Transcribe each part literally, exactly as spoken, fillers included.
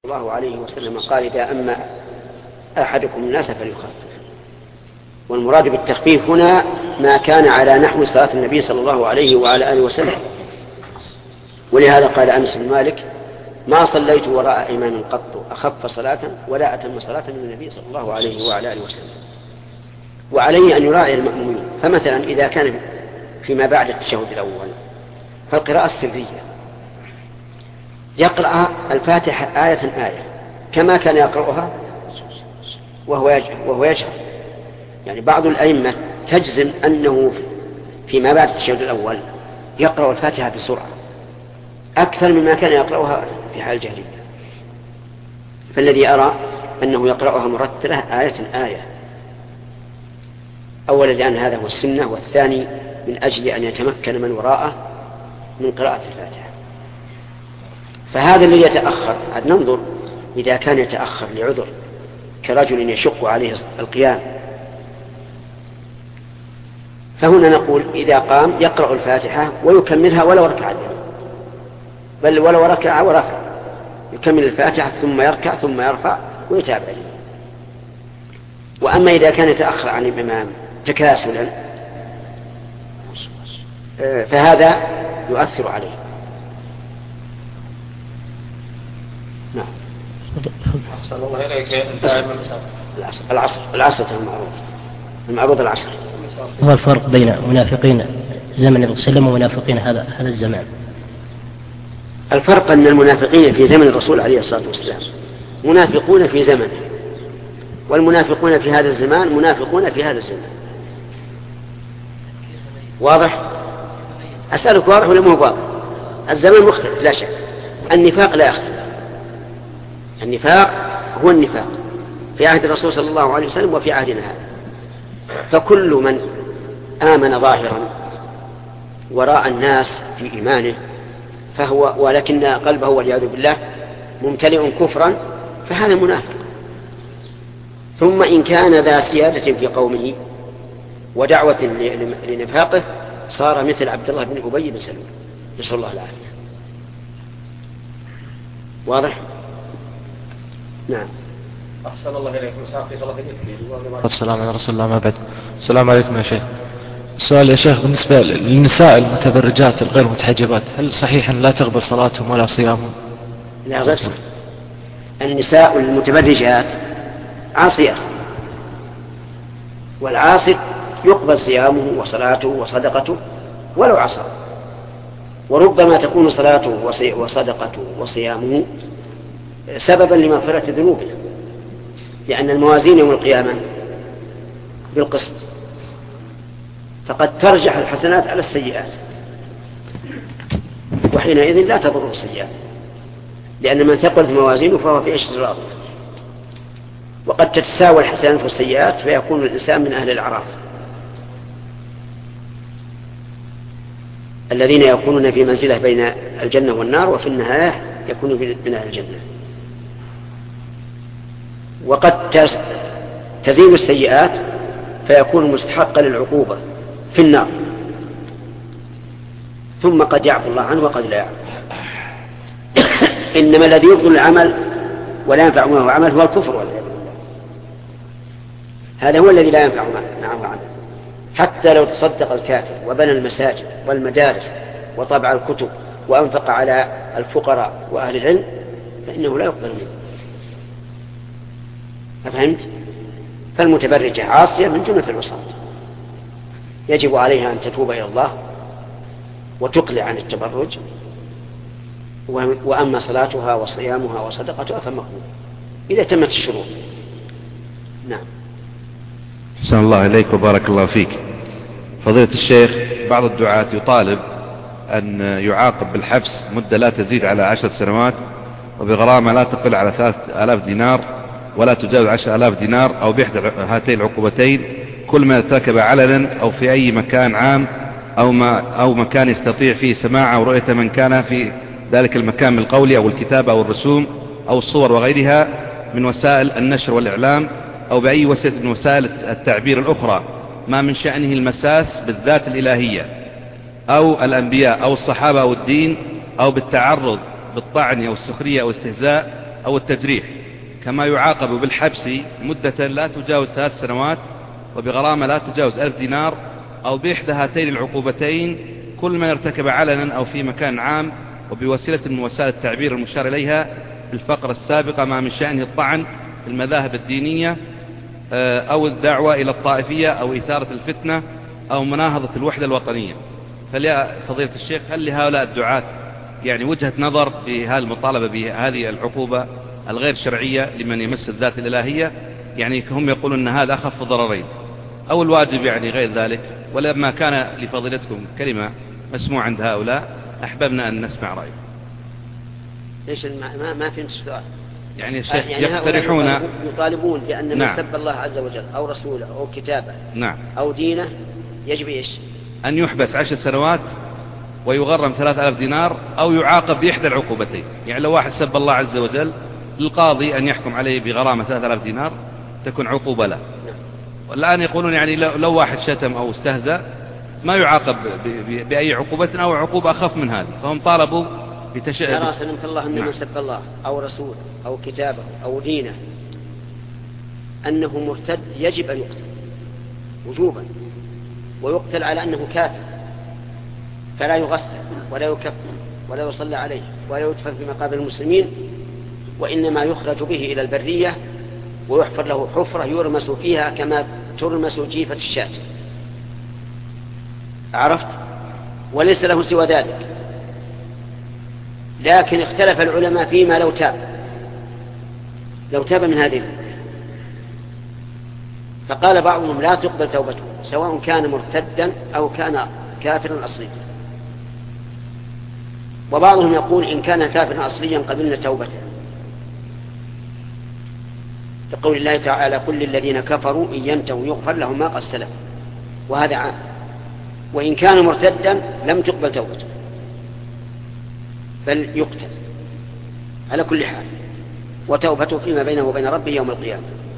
الله عليه وسلم قال: إذا أما أحدكم الناس فليخفف. والمراد بالتخفيف هنا ما كان على نحو صلاة النبي صلى الله عليه وعلى آله وسلم. ولهذا قال أنس بن مالك: ما صليت وراء إمام قط أخف صلاة ولا أتم صلاة من النبي صلى الله عليه وعلى آله وسلم. وعليه أن يراعي المأمومين. فمثلا إذا كان فيما بعد التشهد الأول فالقراءة السرية يقرأ الفاتحة آية آية كما كان يقرأها وهو يجهر, وهو يجهر. يعني بعض الأئمة تجزم أنه فيما بعد التشهد الأول يقرأ الفاتحة بسرعة أكثر مما كان يقرأها في حال الجهرية. فالذي أرى أنه يقرأها مرتلة آية آية، أولا لأن هذا هو السنة، والثاني من أجل أن يتمكن من وراءه من قراءة الفاتحة. فهذا الذي يتأخر عاد ننظر إذا كان يتأخر لعذر كرجل يشق عليه القيام، فهنا نقول إذا قام يقرأ الفاتحة ويكملها ولو ركع، بل ولو ركع ورفع يكمل الفاتحة ثم يركع ثم يرفع ويتابع. وأما إذا كان يتأخر عن الإمام تكاسلا فهذا يؤثر عليه. نعم. أحسن الله إليك. العصر العصر المعروض المعروض العصر. هو الفرق بين منافقين زمن الرسول صلى الله عليه وسلم ومنافقين هذا هذا الزمان؟ الفرق أن المنافقين في زمن الرسول عليه الصلاة والسلام منافقون في زمنه، والمنافقون في هذا الزمان منافقون في هذا الزمان. واضح؟ أسألك واضح ولا مو واضح؟ الزمان مختلف لا شك، النفاق لا يختلف. النفاق هو النفاق في عهد الرسول صلى الله عليه وسلم وفي عهدنا هذا. فكل من آمن ظاهرا وراء الناس في إيمانه فهو ولكن قلبه والعياذ بالله ممتلئ كفرا فهذا منافق. ثم إن كان ذا سيادة في قومه ودعوة لنفاقه صار مثل عبد الله بن أبي بن سلول، نسأل الله العافية. واضح؟ نعم. أحسن الله إليكم. السلام على رسول الله ما بعد. السلام عليكم يا شيخ. السؤال يا شيخ بالنسبة للنساء المتبرجات الغير متحجبات، هل صحيح أن لا تقبل صلاتهم ولا صيامهم؟ لا غير. النساء المتبرجات عاصيات، والعاصي يقبل صيامه وصلاته وصدقته ولو عصى. وربما تكون صلاته وصدقته وصيامه سببا لمغفرة ذنوبه، لأن الموازين يوم القيامة بالقسط، فقد ترجح الحسنات على السيئات، وحينئذ لا تضر السيئات، لأن من ثقلت موازينه فهو في عيشة راضية. وقد تتساوى الحسنات والسيئات فيكون الإنسان من أهل الأعراف الذين يكونون في منزلة بين الجنة والنار، وفي النهاية يكونوا من أهل الجنة. وقد تزيل السيئات فيكون مستحقا للعقوبة في النار، ثم قد يعفو الله عنه وقد لا يعفو. إنما الذي يبطل العمل ولا ينفع معه عمل هو الكفر والعياذ بالله. هذا هو الذي لا ينفع معه عمل. حتى لو تصدق الكافر وبنى المساجد والمدارس وطبع الكتب وأنفق على الفقراء وأهل العلم فإنه لا يقبل منه. أفهمت؟ فالمتبرجة عاصية من جملة العصاة، يجب عليها أن تتوب إلى الله وتقلع عن التبرج. وأما صلاتها وصيامها وصدقتها فمقبول إذا تمت الشروط. نعم. أحسن الله إليك وبارك الله فيك. فضيلة الشيخ، بعض الدعاة يطالب أن يعاقب بالحبس مدة لا تزيد على عشر سنوات وبغرامة لا تقل على ثلاثة آلاف دينار ولا تجاوز عشر آلاف دينار، أو بإحدى هاتين العقوبتين كل ما ارتكب علنا أو في أي مكان عام أو, ما أو مكان يستطيع فيه سماع أو رؤية من كان في ذلك المكان من القول أو الكتابة أو الرسوم أو الصور وغيرها من وسائل النشر والإعلام أو بأي وسيلة من وسائل التعبير الأخرى ما من شأنه المساس بالذات الإلهية أو الأنبياء أو الصحابة أو الدين، أو بالتعرض بالطعن أو السخرية أو الاستهزاء أو التجريح، كما يعاقب بالحبس مدة لا تجاوز ثلاث سنوات وبغرامة لا تجاوز ألف دينار، أو بإحدى هاتين العقوبتين كل من ارتكب علنا أو في مكان عام وبوسيلة من وسائل التعبير المشار إليها في الفقرة السابقة ما من شأنه الطعن في المذاهب الدينية أو الدعوة إلى الطائفية أو إثارة الفتنة أو مناهضة الوحدة الوطنية. فليا فضيلة الشيخ، هل لهؤلاء الدعاة يعني وجهة نظر بهذه المطالبة بهذه العقوبة الغير شرعية لمن يمس الذات الإلهية؟ يعني هم يقولون أن هذا أخف ضررين، أو الواجب يعني غير ذلك. ولما كان لفضيلتكم كلمة مسموع عند هؤلاء أحببنا أن نسمع رأيكم. ليش ما ما فهمت السؤال؟ يعني الشيخ يعني يقترحون يطالبون بأن من نعم. سب الله عز وجل أو رسوله أو كتابه نعم. أو دينه يجب إيش؟ أن يحبس عشر سنوات ويغرم ثلاثة آلاف دينار، أو يعاقب بإحدى العقوبتين. يعني لو واحد سب الله عز وجل للقاضي أن يحكم عليه بغرامة ثلاثة آلاف دينار تكون عقوبة له. نعم. والآن يقولون يعني لو واحد شتم أو استهزأ ما يعاقب بأي عقوبة أو عقوبة أخف من هذه، فهم طالبوا بتشأ يرى سلمك الله أن نعم. من سب الله أو رسوله أو كتابه أو دينه أنه مرتد يجب أن يقتل وجوبا، ويقتل على أنه كافر، فلا يغسل ولا يكفن ولا يصلى عليه ولا يدفن في مقابر المسلمين، وإنما يخرج به إلى البرية ويحفر له حفرة يرمس فيها كما ترمس جيفة الشاة. عرفت؟ وليس له سوى ذلك. لكن اختلف العلماء فيما لو تاب لو تاب من هذه الأمور، فقال بعضهم لا تقبل توبته سواء كان مرتدا أو كان كافرا أصليا، وبعضهم يقول إن كان كافرا أصليا قبلنا توبته، لقول الله تعالى كل الذين كفروا إن ينتهوا يغفر لهم ما قد سلف، وهذا عام. وإن كان مرتدا لم تقبل توبته بل يقتل على كل حال، وتوبته فيما بينه وبين ربه يوم القيامة.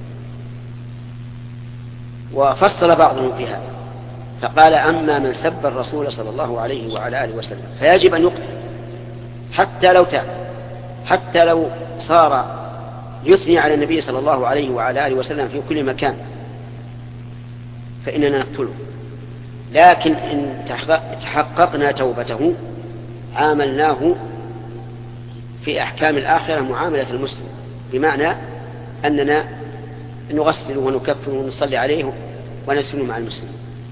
وفصل بعضهم في هذا فقال أما من سب الرسول صلى الله عليه وعلى آله وسلم فيجب أن يقتل حتى لو تاب، حتى لو صار يثني على النبي صلى الله عليه وعلى آله وسلم في كل مكان فإننا نقتله. لكن إن تحققنا توبته عاملناه في أحكام الآخرة معاملة المسلم، بمعنى أننا نغسله ونكفره ونصلي عليه ونسنه مع المسلمين.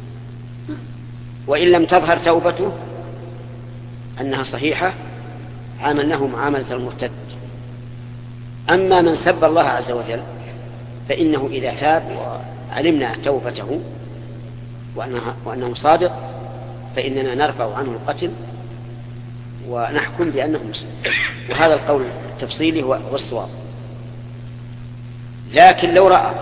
وإن لم تظهر توبته أنها صحيحة عاملناه معاملة المرتد. أما من سب الله عز وجل فإنه إذا تاب وعلمنا توبته وأنه صادق فإننا نرفع عنه القتل ونحكم بأنه مسلم، وهذا القول التفصيلي هو الصواب. لكن لو رأى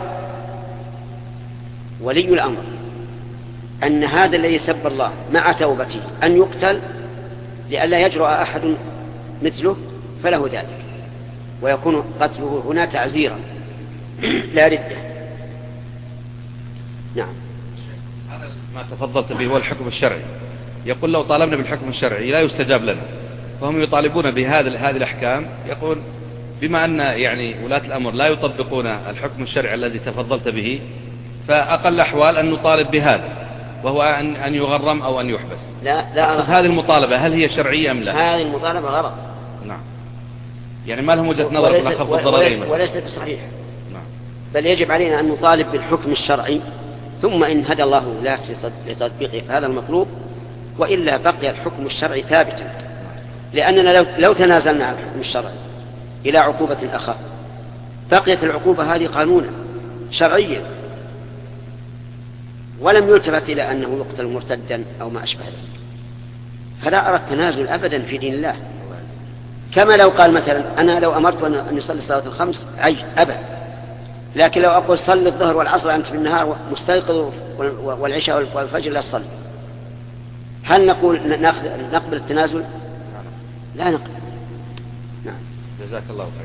ولي الأمر أن هذا الذي سب الله مع توبته أن يقتل لئلا يجرؤ أحد مثله فله ذلك، ويكون قتله هنا تعزيرا لا ردة. نعم. هذا ما تفضلت به هو الحكم الشرعي. يقول لو طالبنا بالحكم الشرعي لا يستجاب لنا، فهم يطالبون بهذه هذه الأحكام. يقول بما أن يعني ولاة الأمر لا يطبقون الحكم الشرعي الذي تفضلت به، فأقل أحوال أن نطالب بهذا، وهو أن أن يغرم أو أن يحبس. لا لا هذه المطالبة هل هي شرعية أم لا؟ هذه المطالبة غلط. نعم. يعني ما لهم وجهة نظر في خفض الضررين، وليس بصحيح. نعم. بل يجب علينا أن نطالب بالحكم الشرعي، ثم إن هدى الله لا لتطبيقه هذا المطلوب، وإلا بقي الحكم الشرعي ثابتا. لأننا لو, لو تنازلنا عن الحكم الشرعي إلى عقوبة أخف بقيت العقوبة هذه قانونا شرعيا، ولم يلتفت إلى أنه يقتل مرتدا أو ما أشبه ذلك. فلا أرى التنازل أبدا في دين الله. كما لو قال مثلا أنا لو أمرت أن يصلي الصلاة الخمس عي أبا، لكن لو أقول صلي الظهر والعصر أنت بالنهار مستيقظ والعشاء والفجر لا تصلي، هل نقول نقبل التنازل؟ لا نقبل. نعم. جزاك الله خير.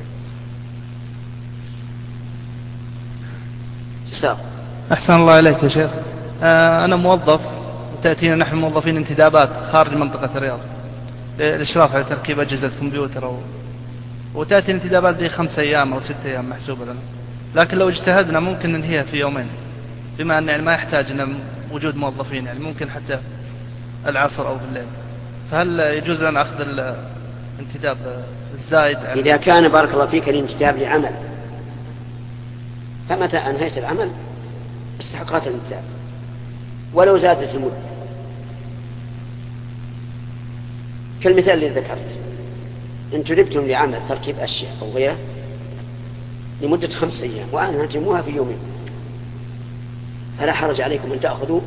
ساق. أحسن الله إليك يا شيخ. آه أنا موظف وتأتينا نحن موظفين انتدابات خارج منطقة الرياض للإشراف على تركيب أجهزة كمبيوتر أو وتأتي الانتدابات دي خمس أيام أو ست أيام محسوبة لنا، لكن لو اجتهدنا ممكن ننهيها في يومين، بما أن يعني ما يحتاج أن وجود موظفين، يعني ممكن حتى العصر أو في الليل. فهل يجوز أن أخذ الانتداب الزائد؟ إذا كان بارك الله فيك الانتداب لعمل، فمتى أنهيت العمل استحقات الانتداب ولو زادت المدة، كالمثال الذي ذكرت، إن تريدتم لعمل تركيب أشياء أو غيره لمدة خمس أيام وأنهتموها في يومين، فلا حرج عليكم أن تأخذوا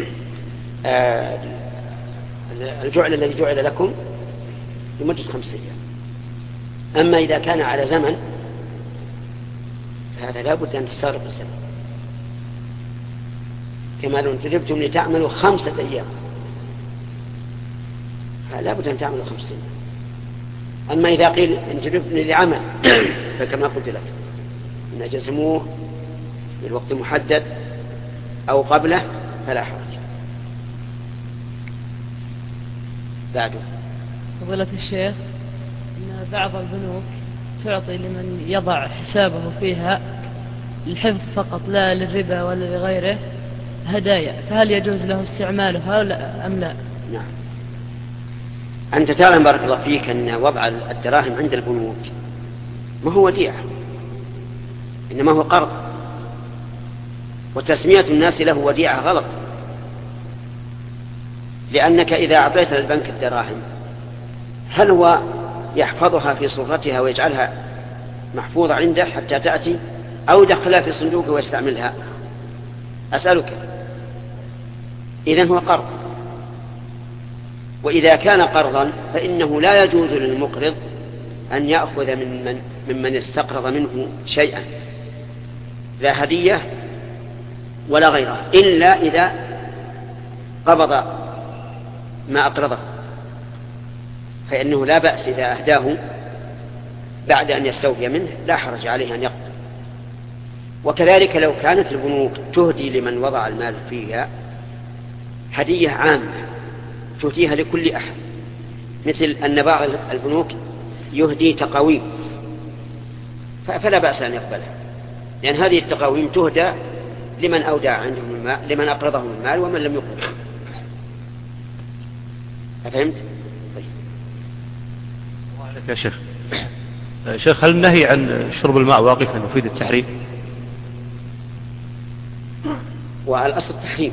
الجعل الذي جعل لكم لمدة خمس أيام. أما إذا كان على زمن فهذا لا بد أن تستغرق الزمن، كما لو انتدبتم لتعملوا خمسة أيام فلا بد أن تعملوا خمسة أيام. أما إذا قيل انتدبتم لعمل فكما قلت لك إن أجزموه بالوقت محدد أو قبله فلا حرج. بعده فضيلة الشيخ، إن بعض البنوك تعطي لمن يضع حسابه فيها الحفظ فقط لا للربا ولا لغيره هدايا، فهل يجوز له استعمالها أم لا؟ نعم. أنت تعلم بارك الله فيك أن وضع الدراهم عند البنوك ما هو وديعة، إنما هو قرض، وتسمية الناس له وديعة غلط، لأنك إذا أعطيت للبنك الدراهم هل هو يحفظها في صورتها ويجعلها محفوظة عنده حتى تأتي، أو يدخلها في صندوقه ويستعملها؟ أسألك. إذن هو قرض، وإذا كان قرضا فإنه لا يجوز للمقرض أن يأخذ من من ممن استقرض منه شيئا، لا هدية ولا غيره، إلا إذا قبض ما أقرضه، فإنه لا بأس إذا أهداه بعد أن يستوفي منه، لا حرج عليه أن يقبض. وكذلك لو كانت البنوك تهدي لمن وضع المال فيها هدية عامة تهديها لكل أحد، مثل أن بعض البنوك يهدي تقاويم، فلا بأس أن يقبلها، لأن هذه التقاويم تهدى لمن أودع عندهم المال، لمن أقرضهم المال ومن لم يقرض. أفهمت؟ طيب. يا شيخ شيخ هل النهي عن شرب الماء واقفا مفيد التحريم؟ والأصل التحريم،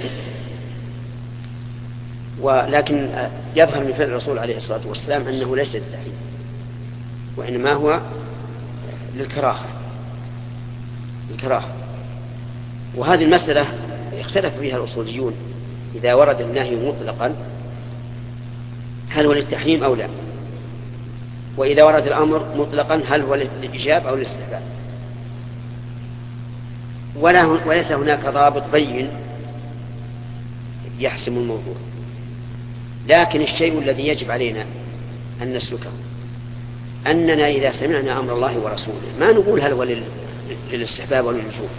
ولكن يظهر من فعل الرسول عليه الصلاة والسلام أنه ليس للتحريم، وإنما هو للكراهة الكراهة. وهذه المسألة اختلف فيها الأصوليون، إذا ورد النهي مطلقا هل هو للتحريم أو لا، وإذا ورد الأمر مطلقا هل هو للإيجاب أو للاستحباب، ولا وليس هناك ضابط بين يحسم الموضوع. لكن الشيء الذي يجب علينا أن نسلكه أننا إذا سمعنا أمر الله ورسوله ما نقول هل هو للاستحباب أو للوجوب،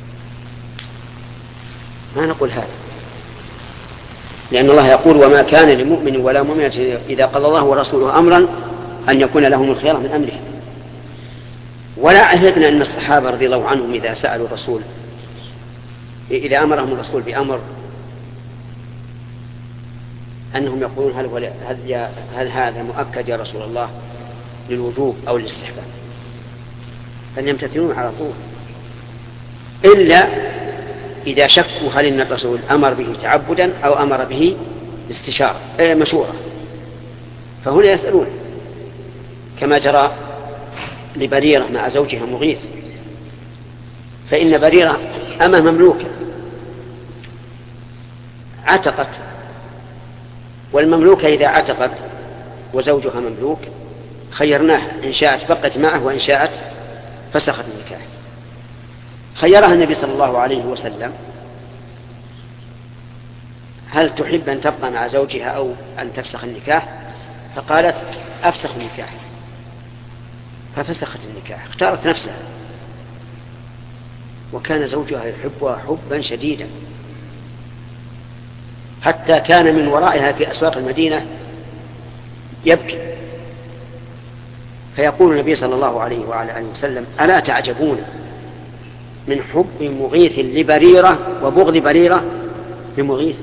ما نقول هذا، لأن الله يقول وما كان لمؤمن ولا مؤمنة إذا قضى الله ورسوله أمرا أن يكون لهم الخيار من أمره. ولا عهدنا أن الصحابة رضي الله عنهم إذا سألوا الرسول، إذا أمرهم الرسول بأمر أنهم يقولون هل, هل, هل هذا مؤكد يا رسول الله للوجوب أو للاستحباب، فليمتثلون على طول، إلا إذا شكوا هل إن الرسول أمر به تعبدا أو أمر به استشارة أي مشورة، فهنا يسألون، كما جرى لبريرة مع زوجها مغيث، فإن بريرة أما مملوكة عتقت، والمملوكة إذا عتقت وزوجها مملوك خيرناه، إن شاءت بقت معه وإن شاءت فسخت النكاح. خيرها النبي صلى الله عليه وسلم هل تحب أن تبقى مع زوجها أو أن تفسخ النكاح؟ فقالت أفسخ النكاح، ففسخت النكاح، اختارت نفسها، وكان زوجها يحبها حبا شديدا، حتى كان من ورائها في أسواق المدينة يبكي فيقول النبي صلى الله عليه وعلى آله وسلم: ألا تعجبون من حب مغيث لبريرة وبغض بريرة لمغيث؟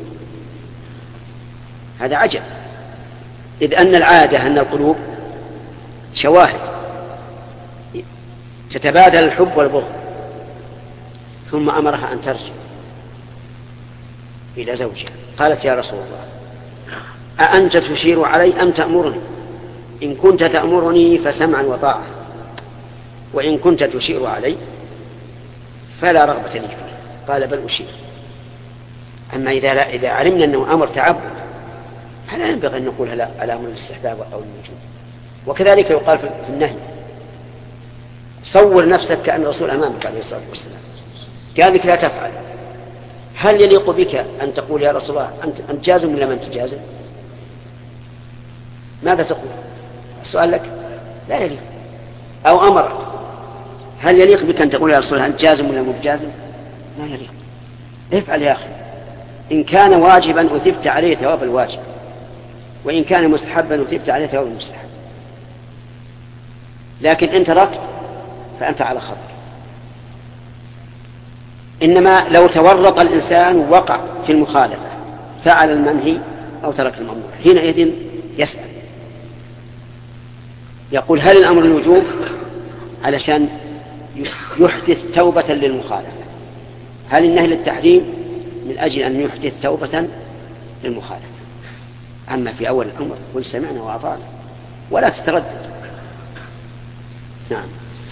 هذا عجب، إذ أن العادة أن القلوب شواهد تتبادل الحب والبغض. ثم أمرها أن ترجع إلى زوجها. قالت: يا رسول الله، أأنت تشير علي أم تأمرني؟ إن كنت تأمرني فسمعا وطاعة، وإن كنت تشير علي فلا رغبة لي فيه. قال: بل أشير. أما إذا, لا إذا علمنا أنه أمر تعبد فلا ينبغي أن نقول على أمر الاستحباب أو الوجوب. وكذلك يقال في النهي: صور نفسك كأن الرسول أمامك عليه الصلاة والسلام قال لك لا تفعل، هل يليق بك أن تقول يا رسول الله أنت, أنت جازم ولا من تجازم؟ ماذا تقول؟ السؤال لك لا يليق. أو أمرك، هل يليق بك أن تقول يا رسول الله أنت جازم ولا مو بجازم؟ لا يليق. افعل يا أخي، إن كان واجبا أثبت عليه ثواب الواجب، وإن كان مستحبا أثبت عليه ثواب المستحب. لكن إن تركت فأنت على خطر. إنما لو تورط الإنسان ووقع في المخالفة فعل المنهي أو ترك الممنوع، حينئذ يسأل يقول: هل الأمر الوجوب؟ علشان يحدث توبة للمخالفة. هل النهي للتحريم؟ من أجل أن يحدث توبة للمخالفة. أما في أول الأمر قل سمعنا وأطعنا ولا تتردد. نعم.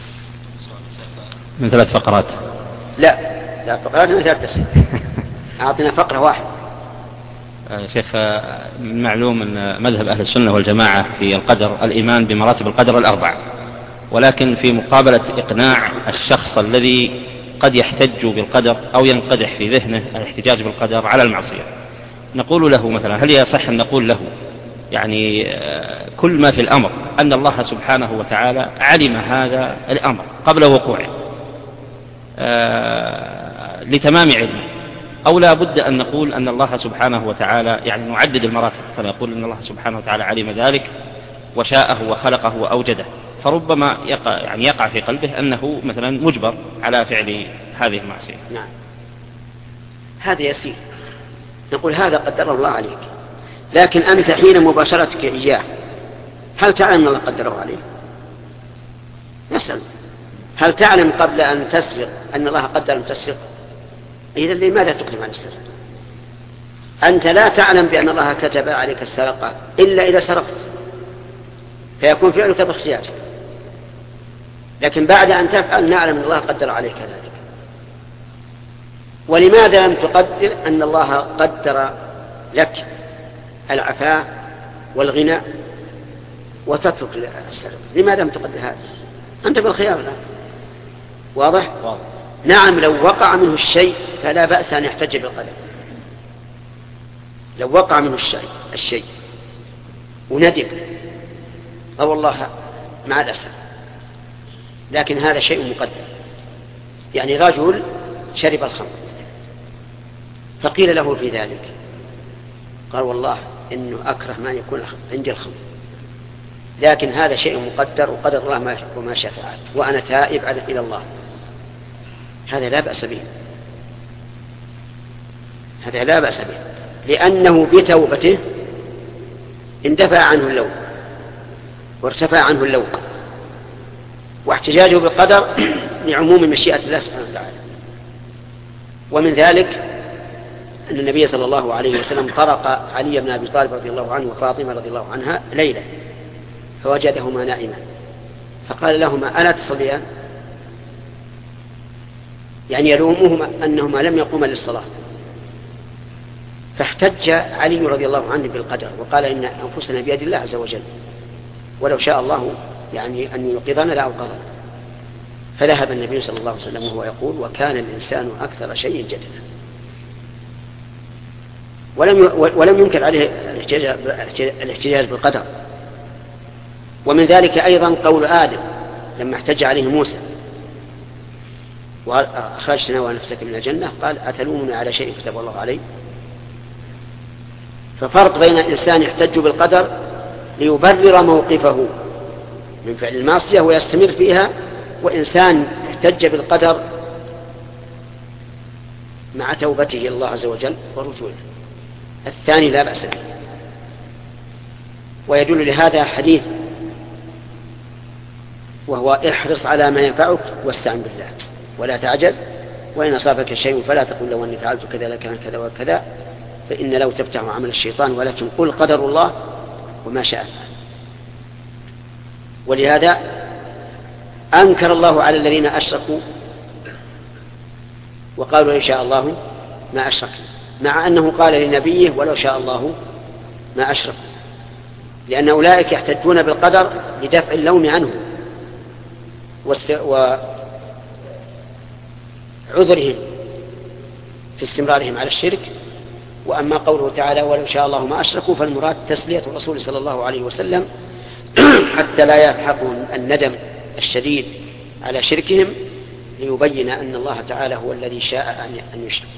من ثلاث فقرات. لا لا فقرات من ثلاث تسعين. أعطنا فقرة واحدة. شيخ، معلوم أن مذهب أهل السنة والجماعة في القدر الإيمان بمراتب القدر الأربع، ولكن في مقابلة إقناع الشخص الذي قد يحتج بالقدر أو ينقدح في ذهنه الاحتجاج بالقدر على المعصية، نقول له مثلا: هل يصح أن نقول له يعني كل ما في الأمر أن الله سبحانه وتعالى علم هذا الأمر قبل وقوعه آه لتمام علمه، أو لا بد أن نقول أن الله سبحانه وتعالى يعني نعدد المراتب، فنقول أن الله سبحانه وتعالى علم ذلك وشاءه وخلقه وأوجده، فربما يقع, يعني يقع في قلبه أنه مثلا مجبر على فعل هذه المعصية. نعم، هذا يسير. نقول هذا قدر الله عليك، لكن أنت حين مباشرتك إياه هل تعلم أن الله قدره عليك؟ نسأل: هل تعلم قبل أن تسرق أن الله قدر أن تسرق؟ إذا لماذا تقدم عن السرقة؟ أنت لا تعلم بأن الله كتب عليك السرقة إلا إذا سرقت، فيكون فعلك باختيارك، لكن بعد أن تفعل نعلم أن الله قدر عليك ذلك. ولماذا لم تقدر أن الله قدر لك العفاء والغنى وتترك السرقة؟ لماذا لم تقدر هذا؟ أنت بالخيار الآن. واضح؟ واضح. نعم، لو وقع منه الشيء فلا بأس أن يحتج بالقدر. لو وقع منه الشيء الشيء وندم أو والله مع الأسف، لكن هذا شيء مقدر. يعني رجل شرب الخمر فقيل له في ذلك قال: والله إنه أكره ما يكون عندي الخمر، لكن هذا شيء مقدر وقدر الله وما شاء فعل، وأنا تائب إلى الله. هذا لا بأس به، هذا لا بأس به، لأنه بتوبته اندفع عنه اللوم وارتفع عنه اللوم، واحتجاجه بالقدر لعموم مشيئة الله سبحانه وتعالى. ومن ذلك أن النبي صلى الله عليه وسلم طرق علي بن أبي طالب رضي الله عنه وفاطمة رضي الله عنها ليلة فوجدهما نائما، فقال لهما: ألا تصليان؟ يعني يلومهما أنهما لم يقوما للصلاة. فاحتج علي رضي الله عنه بالقدر وقال: إن أنفسنا بيد الله عز وجل، ولو شاء الله يعني أن يوقظنا لأوقظنا. فذهب النبي صلى الله عليه وسلم وهو يقول: وكان الإنسان أكثر شيء جدلا. ولم ولم ينكر عليه الاحتجاج بالقدر. ومن ذلك أيضا قول آدم لما احتج عليه موسى: وأخرجتنا ونفسك من الجنة، قال: أتلومني على شيء كتب الله عليه؟ ففرق بين إنسان يحتج بالقدر ليبرر موقفه من فعل المعصية ويستمر فيها، وإنسان احتج بالقدر مع توبته إلى الله عز وجل ورجوعه، الثاني لا بأس به. ويدل لهذا حديث وهو احرص على ما ينفعك واستعن بالله ولا تعجل، وإن أصابك شيء فلا تقل لو أني فعلت كذا لكان كذا وكذا، فإن لو تفتح عمل الشيطان، ولكن قل قدر الله وما شاء. ولهذا أنكر الله على الذين أشركوا وقالوا إن شاء الله ما أشركنا، مع أنه قال لنبيه ولو شاء الله ما أشركوا، لأن أولئك يحتجون بالقدر لدفع اللوم عنه وعذرهم في استمرارهم على الشرك. وأما قوله تعالى ولو شاء الله ما أشركوا فالمراد تسلية الرسول صلى الله عليه وسلم حتى لا يلحقهم الندم الشديد على شركهم، ليبين أن الله تعالى هو الذي شاء أن يشرك.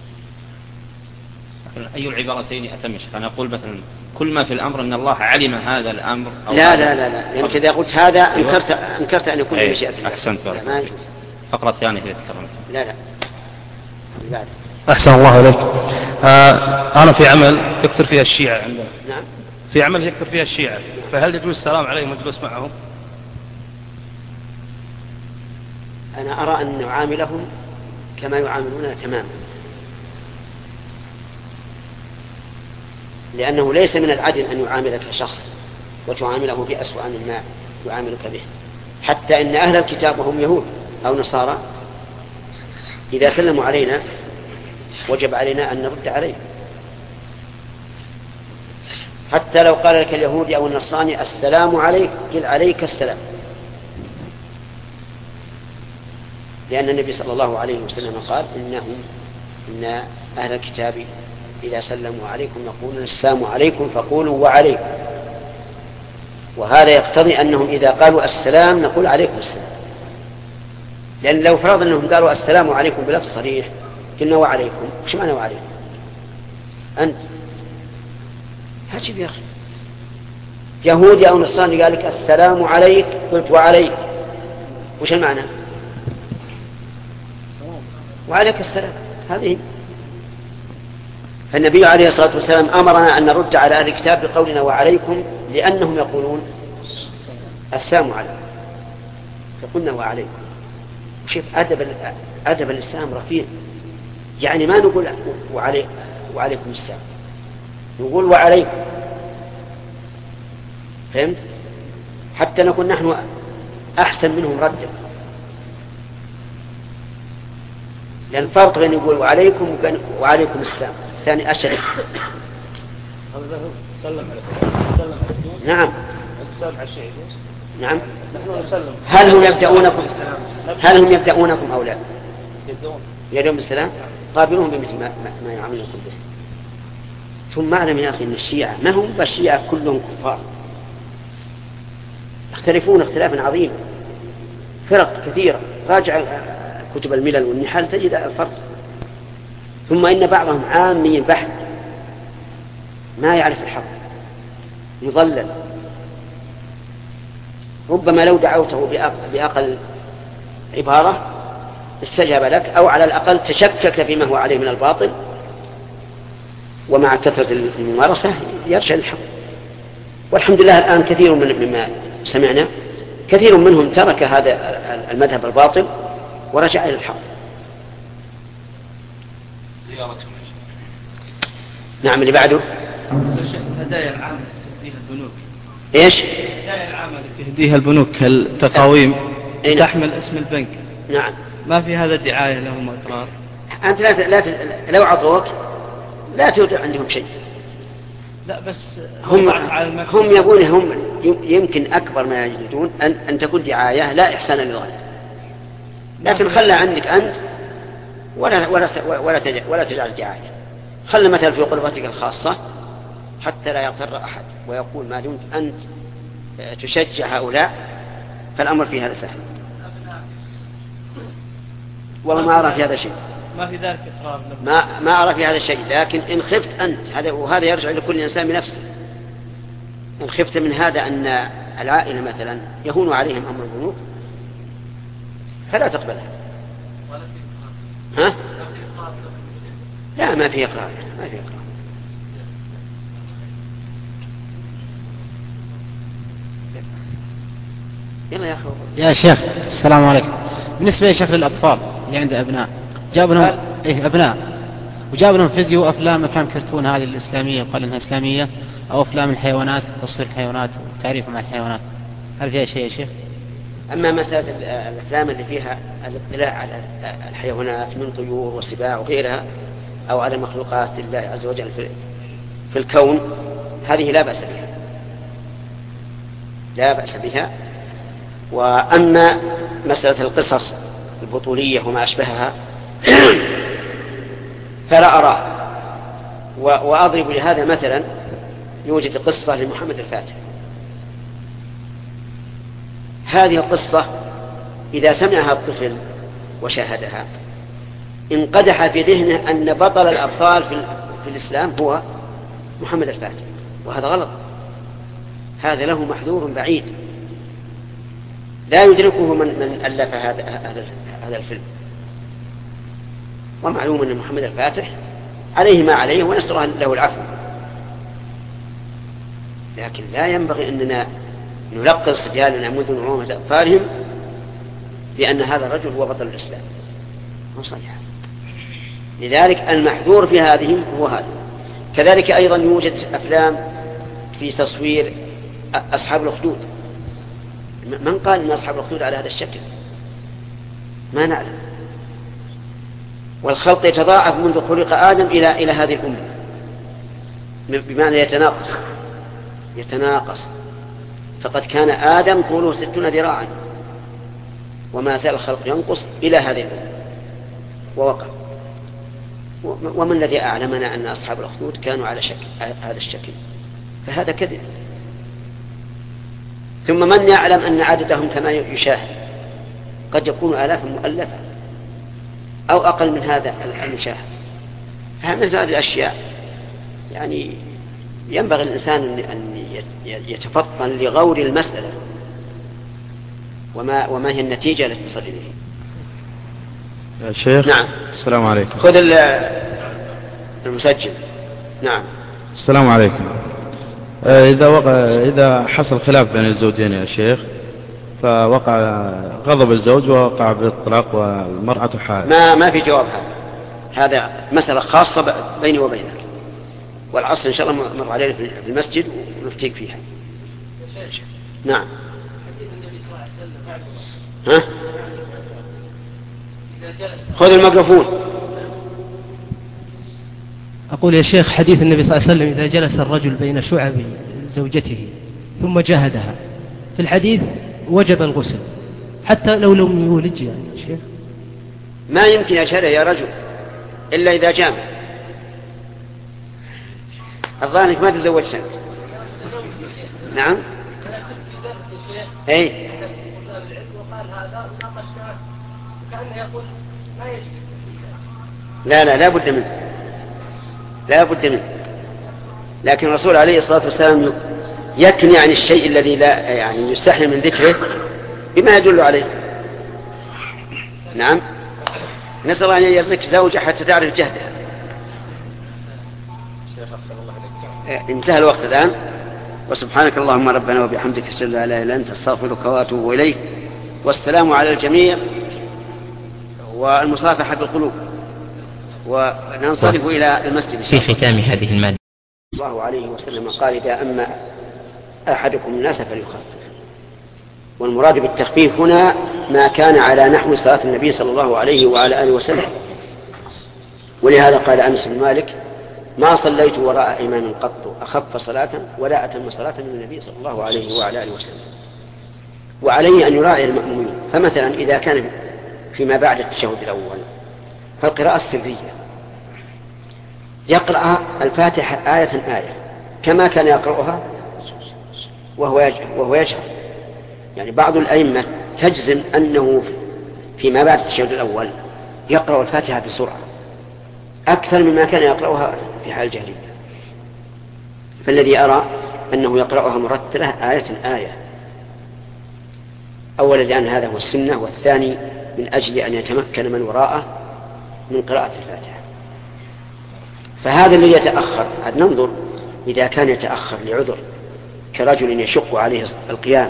أي العبارتين أتم؟ أنا أقول مثلا كل ما في الأمر أن الله علم هذا الأمر أو لا لا لا لا يعني إذا قلت هذا أنكرت, أنكرت أن يكون بمشيئة الله. أحسنت. فقرة ثانية إذا تكرمت. لا لا بعد. أحسن الله عليك. آه أنا في عمل يكثر فيها الشيعة عندنا. نعم. في عمل يكثر فيها الشيعة، فهل يجوز السلام عليهم والجلوس معهم؟ أنا أرى أن نعاملهم كما يعاملوننا تماما، لأنه ليس من العدل أن يعاملك شخص وتعامله بأسوأ مما يعاملك به. حتى إن أهل الكتاب وهم يهود أو نصارى إذا سلموا علينا وجب علينا أن نرد عليه، حتى لو قال لك اليهودي أو النصراني السلام عليك قل عليك السلام، لأن النبي صلى الله عليه وسلم قال إنهم إن أهل الكتاب إذا سلموا عليكم يقولون السلام عليكم فقولوا وعليكم، وهذا يقتضي أنهم إذا قالوا السلام نقول عليكم السلام، لأن لو فرض أنهم قالوا السلام عليكم بلفظ صريح قلنا وعليكم، وش معنى وعليكم؟ أنت هاتشب يا أخي، يهودي أو نصراني قال لك السلام عليك قلت وعليك، وش المعنى؟ وعليك السلام. هذه فالنبي عليه الصلاة والسلام أمرنا أن نرد على أهل الكتاب بقولنا وعليكم، لأنهم يقولون السلام عليكم فقلنا وعليكم. وشوف أدب أدب الإسلام رفيع، يعني ما نقول وعلي وعليكم السلام، نقول وعليكم، فهمت؟ حتى نكون نحن أحسن منهم ردا، لأن الفرق بين يقول وعليكم وعليكم السلام الثاني أشد. نعم. نعم. هل هم يبدأونكم هل هم يبدأونكم أو لا؟ يدعون بالسلام، قابلوهم بمثل ما, ما يعاملونكم به. ثم اعلم يا أخي أن الشيعة ما هم بالشيعة كلهم كفار، يختلفون اختلافا عظيما، فرق كثيرة، راجع كتب الملل والنحال تجد الفرق. ثم إن بعضهم عامي بحت ما يعرف الحق، يضلل، ربما لو دعوته بأقل عبارة استجاب لك، أو على الأقل تشكك فيما هو عليه من الباطل، ومع كثرة الممارسة يرجع الحق. والحمد لله الآن كثير من مما سمعنا كثير منهم ترك هذا المذهب الباطل ورجع إلى الحق. نعم. اللي بعده الهدايا العامة تهديها البنوك. إيش؟ الهدايا العامة التي تهديها البنوك كالتقاويم تحمل اسم البنك. نعم. ما في هذا دعاية لهم إقرار. أنت لا ت... لا ت... لو عطوك لا تودع عندهم شيء. لا بس هم هم يقول هم يمكن أكبر ما يجدون أن أن تكون دعاية لا إحسان للغير، لكن خلى عندك أنت ولا ولا ولا تجعل ولا تجعل دعاية. خلى مثلا في قلبتك الخاصة حتى لا يغتر أحد ويقول ما دمت أنت تشجع هؤلاء فالأمر في هذا سهل. والله ما أرى في هذا شيء، ما في ذلك إقرار ما ما أرى في هذا شيء، لكن إن خفت أنت هذا، وهذا يرجع لكل إنسان بنفسه، إن خفت من هذا أن العائلة مثلا يهون عليهم أمر البنوك فلا تقبلها. ها؟ لا ما في إقرار، ما في إقرار. يلا يا أخي. يا شيخ السلام عليكم. بالنسبة يا شيخ للأطفال اللي عنده أبناء جاب لهم إيه أبناء وجاب لهم فيديو أفلام أفلام كرتون هذه الإسلامية وقال إنها إسلامية أو أفلام الحيوانات تصوير الحيوانات وتعريف مع الحيوانات، هل فيها شيء يا شيخ؟ أما مسألة الأفلام اللي فيها الاطلاع على الحيوانات من طيور وسباع وغيرها أو على مخلوقات الله عز وجل في الكون هذه لا بأس بها، لا بأس بها. وأما مسألة القصص البطولية وما أشبهها فلا أراه. وأضرب لهذا مثلا، يوجد قصة لمحمد الفاتح، هذه القصة إذا سمعها الطفل وشاهدها انقدح في ذهنه أن بطل الأبطال في الإسلام هو محمد الفاتح، وهذا غلط. هذا له محذور بعيد لا يدركه من من ألف هذا هذا الفيلم. ومعلوم أن محمد الفاتح عليه ما عليه ونسأل له العفو، لكن لا ينبغي أننا نلقص صبياننا منذ نعومة أطفالهم بأن هذا الرجل هو بطل الإسلام، مو صحيح. لذلك المحذور في هذه هو هذا. كذلك أيضا يوجد أفلام في تصوير أصحاب الأخدود. من قال أن أصحاب الأخدود على هذا الشكل؟ ما نعلم. والخلق يتضاعف منذ خلق آدم إلى إلى هذه الأمة، بمعنى يتناقص يتناقص فقد كان آدم طوله ستون ذراعا وما زال الخلق ينقص إلى هذه الأمة ووقع. ومن الذي أعلمنا أن أصحاب الأخدود كانوا على شكل هذا الشكل؟ فهذا كذب. ثم من يعلم أن عددهم كما يشاهد قد يكون آلاف مؤلفة أو أقل من هذا المشاهد. فمثل هذه الأشياء يعني ينبغي الإنسان أن يتفطن لغور المسألة وما, وما هي النتيجة التي تصل إليه. يا شيخ. نعم. السلام عليكم. خذ المسجل. نعم. السلام عليكم. إذا وقع إذا حصل خلاف بين الزوجين يا شيخ، فوقع غضب الزوج ووقع بالطلاق والمرأة حائض، ما ما في جواب. هذا هذا مسألة خاصة بيني وبينك، والعصر إن شاء الله مر علينا في المسجد ونفتيك فيها. نعم. ها؟ خذ الميكروفون. أقول يا شيخ حديث النبي صلى الله عليه وسلم إذا جلس الرجل بين شعب زوجته ثم جاهدها، في الحديث وجب الغسل حتى لو لم يولج. يعني شيخ ما يمكن يشهده يا رجل إلا إذا جامع. الظاهر ما تزوجت أنت. نعم. أي. لا لا لا بد منه، لا بد منه. لكن الرسول عليه الصلاة والسلام يكني عن الشيء الذي لا يعني يستحي من ذكره بما يدل عليه. نعم. نسأل الله أن يرزقك زوجة حتى تعرف جهدها. انتهى الوقت الآن. وسبحانك اللهم ربنا وبحمدك أشهد أن لا إله إلا أنت أستغفرك وأتوب إليك. والسلام على الجميع والمصافحة بالقلوب. وننصرف إلى المسجد في ختام هذه المادة. الله عليه وسلم قال إذا أما أحدكم الناس فليخفف. والمراد بالتخفيف هنا ما كان على نحو صلاة النبي صلى الله عليه وعلى آله وسلم. ولهذا قال أنس بن مالك ما صليت وراء إمام قط أخف صلاة ولا أتم صلاة من النبي صلى الله عليه وعلى آله وسلم. وعليه أن يراعي المأمومين. فمثلا إذا كان فيما بعد التشهد الأول فالقراءة السرية يقرأ الفاتحة آية آية كما كان يقرأها وهو وهو يجهر. يعني بعض الأئمة تجزم أنه فيما بعد التشهد الأول يقرأ الفاتحة بسرعة أكثر مما كان يقرأها في حال الجهرية. فالذي أرى أنه يقرأها مرتلة آية آية أولا لأن هذا هو السنة، والثاني من أجل أن يتمكن من وراءه من قراءة الفاتحة. فهذا الذي يتأخر عاد ننظر إذا كان يتأخر لعذر كرجل يشق عليه القيام،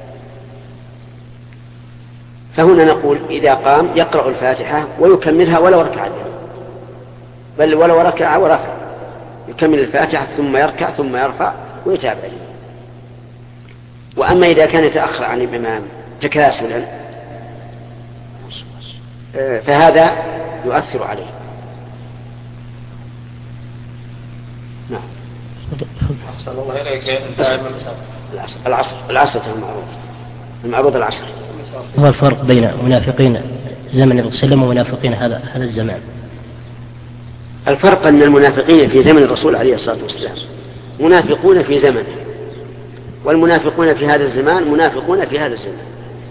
فهنا نقول إذا قام يقرأ الفاتحة ويكملها ولو ركع الإمام، بل ولو ركع ورفع يكمل الفاتحة ثم يركع ثم يرفع ويتابع الإمام. وأما إذا كان يتأخر عن الإمام تكاسلا فهذا يؤثر عليه. نعم. أحسن الله إليك. العصر العصر العصر المعروض المعروض العصر. هو الفرق بين منافقين زمن الرسول صلى الله عليه وسلم ومنافقين هذا هذا الزمان؟ الفرق أن المنافقين في زمن الرسول عليه الصلاة والسلام منافقون في زمنه، والمنافقون في هذا الزمان منافقون في هذا الزمان.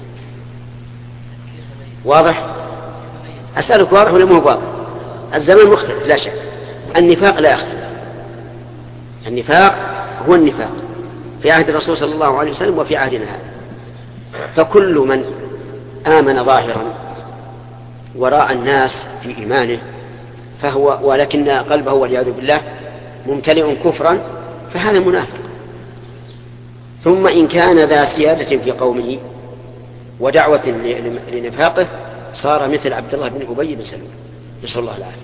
واضح؟ أسألك واضح ولا مو واضح؟ الزمان مختلف لا شك، النفاق لا يختلف. النفاق هو النفاق في عهد الرسول صلى الله عليه وسلم وفي عهدنا هذا. فكل من آمن ظاهرا وراء الناس في إيمانه فهو ولكن قلبه والعياذ بالله ممتلئ كفرا فهذا منافق. ثم إن كان ذا سيادة في قومه ودعوة لنفاقه صار مثل عبد الله بن أبي بن سلول، نسأل الله العافية.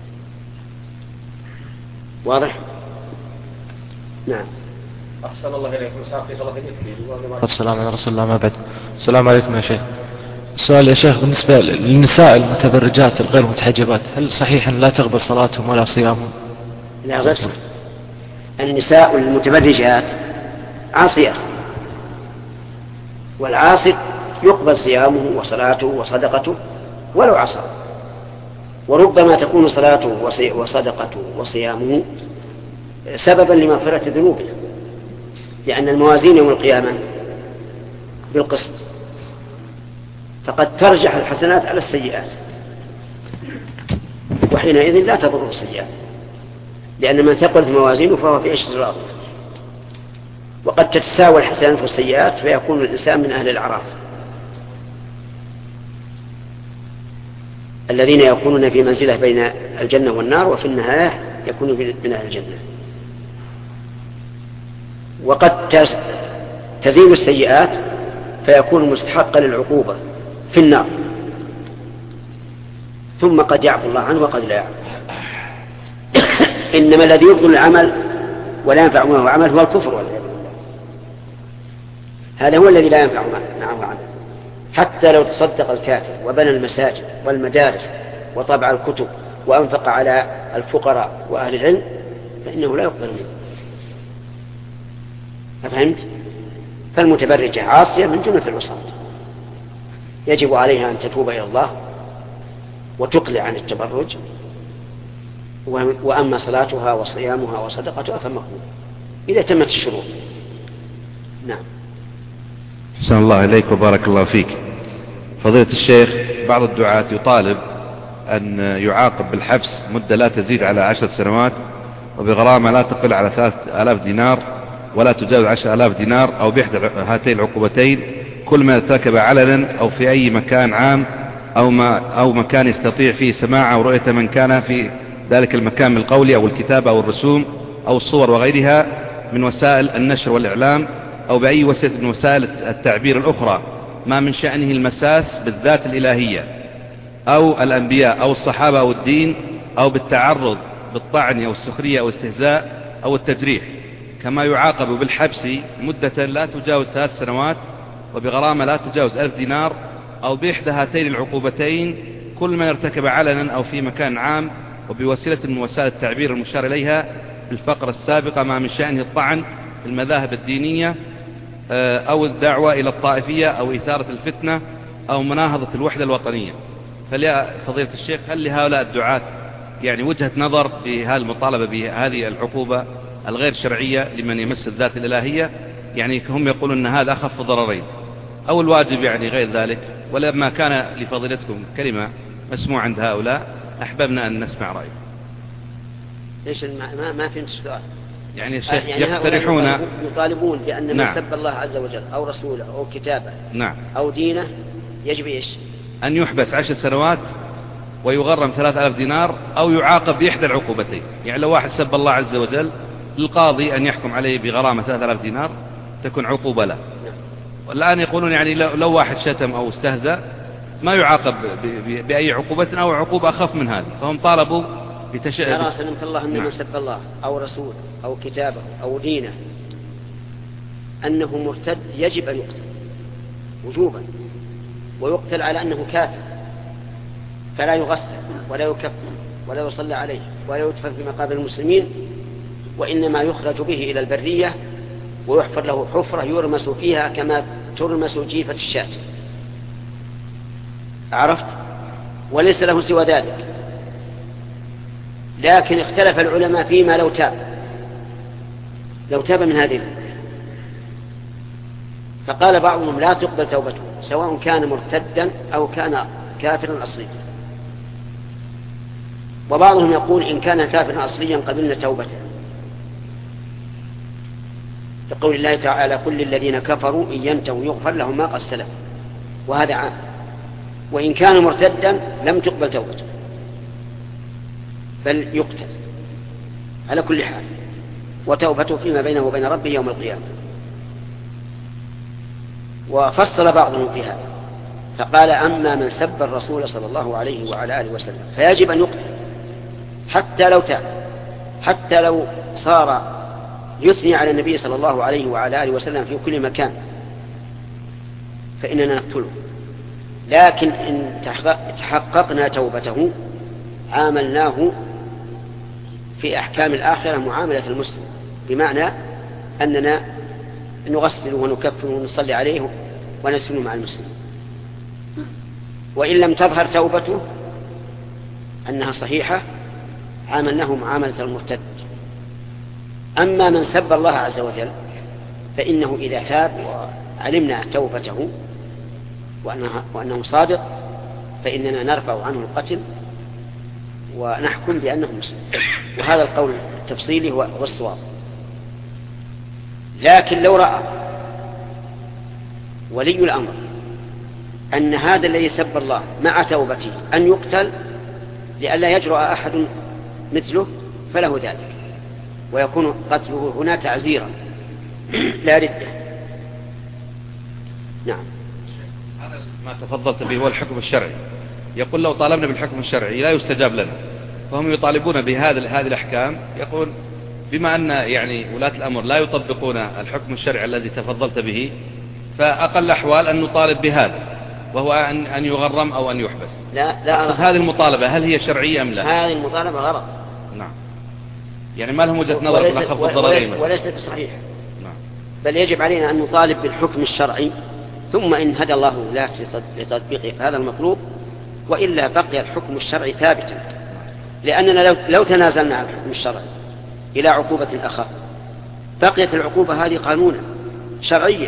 واضح؟ نعم. أحسن الله إليكم. والسلام على رسول الله ما بعد. السلام عليكم يا شيخ. السؤال يا شيخ بالنسبة للنساء المتبرجات الغير متحجبات، هل صحيح أن لا تقبل صلاتهم ولا صيامهم؟ لا غير. النساء المتبرجات عاصيات، والعاصي يقبل صيامه وصلاته وصدقته ولو عصى، وربما تكون صلاته وصدقته وصيامه سببا لمغفرة ذنوبه، لأن الموازين يوم القيامة بالقسط، فقد ترجح الحسنات على السيئات، وحينئذ لا تضر السيئات، لأن من ثقلت موازينه فهو في عيشة راضية. وقد تتساوى الحسنات والسيئات فيكون الإنسان من أهل الأعراف الذين يكونون في منزلة بين الجنة والنار، وفي النهاية يكونوا من أهل الجنة. وقد تزيل السيئات فيكون مستحقا للعقوبة في النار، ثم قد يعفو الله عنه وقد لا يعفو. إنما الذي يبطل العمل ولا ينفع معه عمل هو الكفر والعياذ بالله، هذا هو الذي لا ينفع معه عمل. حتى لو تصدق الكافر وبنى المساجد والمدارس وطبع الكتب وأنفق على الفقراء وأهل العلم فإنه لا يقبل منه. فهمت؟ فالمتبرجة عاصية من جملة العصاة، يجب عليها أن تتوب إلى الله وتقلع عن التبرج، وأما صلاتها وصيامها وصدقتها فمقبول إذا تمت الشروط. نعم. أحسن الله إليك وبارك الله فيك. فضيلة الشيخ، بعض الدعاة يطالب أن يعاقب بالحبس مدة لا تزيد على عشر سنوات وبغرامة لا تقل على ثلاثة آلاف دينار ولا تجاوز عشر آلاف دينار، أو بإحدى هاتين العقوبتين كل ما ارتكب علنا أو في أي مكان عام أو, ما أو مكان يستطيع فيه سماع أو رؤية من كان في ذلك المكان من القول أو الكتابة أو الرسوم أو الصور وغيرها من وسائل النشر والإعلام، أو بأي وسيلة من وسائل التعبير الأخرى ما من شأنه المساس بالذات الإلهية أو الأنبياء أو الصحابة أو الدين، أو بالتعرض بالطعن أو السخرية أو الاستهزاء أو التجريح، كما يعاقب بالحبس مدة لا تجاوز ثلاث سنوات وبغرامة لا تجاوز ألف دينار، أو بإحدى هاتين العقوبتين كل من ارتكب علنا أو في مكان عام وبوسيلة من وسائل التعبير المشار إليها في الفقرة السابقة ما من شأنه الطعن في المذاهب الدينية أو الدعوة إلى الطائفية أو إثارة الفتنة أو مناهضة الوحدة الوطنية. فليا فضيلة الشيخ، هل لهؤلاء الدعاة يعني وجهة نظر في هذه المطالبة بهذه العقوبة الغير شرعية لمن يمس الذات الإلهية؟ يعني هم يقولون أن هذا أخف ضررين، أو الواجب يعني غير ذلك. ولما كان لفضيلتكم كلمة مسموع عند هؤلاء أحببنا أن نسمع رأيه. ليش ما ما فهمت السؤال؟ يعني الشيخ يعني يقترحون يطالبون بأن من نعم. سب الله عز وجل أو رسوله أو كتابه نعم. أو دينه يجب إيش؟ أن يحبس عشر سنوات ويغرم ثلاثة آلاف دينار أو يعاقب بإحدى العقوبتين. يعني لو واحد سب الله عز وجل للقاضي أن يحكم عليه بغرامة ثلاثة آلاف دينار تكون عقوبة له. والآن يقولون يعني لو واحد شتم أو استهزأ ما يعاقب بأي عقوبة أو عقوبة أخف من هذه، فهم طالبوا بتشأ يرى سلمك الله أن من سب الله أو رسوله أو كتابه أو دينه أنه مرتد يجب أن يقتل وجوبا، ويقتل على أنه كافر، فلا يغسل ولا يكفن ولا يصلى عليه ولا يدفن في مقابر المسلمين، وإنما يخرج به إلى البرية ويحفر له حفرة يرمس فيها كما ترمس جيفة الشاة. عرفت؟ وليس له سوى ذلك. لكن اختلف العلماء فيما لو تاب لو تاب من هذه، فقال بعضهم لا تقبل توبته سواء كان مرتدا أو كان كافرا أصليا، وبعضهم يقول إن كان كافرا أصليا قبلنا توبته، لقول الله تعالى كل الذين كفروا إن ينتهوا يغفر لهم ما قد سلف، وهذا عام. وإن كان مرتدا لم تقبل توبته بل يقتل على كل حال، وتوبته فيما بينه وبين ربه يوم القيامة. وفصل بعضهم في هذا فقال أما من سب الرسول صلى الله عليه وعلى آله وسلم فيجب أن يقتل حتى لو تاب، حتى لو صار يثني على النبي صلى الله عليه وعلى آله وسلم في كل مكان فإننا نقتله. لكن إن تحققنا توبته عاملناه في أحكام الآخرة معاملة المسلم، بمعنى أننا نغسله ونكفره ونصلي عليه ونسلم مع المسلم. وإن لم تظهر توبته أنها صحيحة عاملناه معاملة المرتد. أما من سب الله عز وجل فإنه إذا تاب وعلمنا توبته وأنه صادق فإننا نرفع عنه القتل ونحكم بأنه مسلم، وهذا القول التفصيلي هو الصواب. لكن لو رأى ولي الأمر أن هذا الذي سب الله مع توبته أن يقتل لئلا يجرؤ أحد مثله فله ذلك، ويكون قتله هنا تعزيرا لا ردة. نعم. هذا ما تفضلت به هو الحكم الشرعي. يقول لو طالبنا بالحكم الشرعي لا يستجاب لنا، فهم يطالبون بهذا هذه الأحكام. يقول بما أن يعني ولاة الأمر لا يطبقون الحكم الشرعي الذي تفضلت به، فأقل أحوال أن نطالب بهذا، وهو أن أن يغرم أو أن يحبس. لا لا هذه المطالبة هل هي شرعية أم لا؟ هذه المطالبة غلط. نعم. يعني ما لهم وجهة نظر في خفض الضررين وليست بصحيح. نعم. بل يجب علينا أن نطالب بالحكم الشرعي، ثم إن هدى الله لا لتطبيقه هذا المطلوب، وإلا بقي الحكم الشرعي ثابتا. لأننا لو, لو تنازلنا عن الحكم الشرعي إلى عقوبة أخف بقيت العقوبة هذه قانونا شرعيا،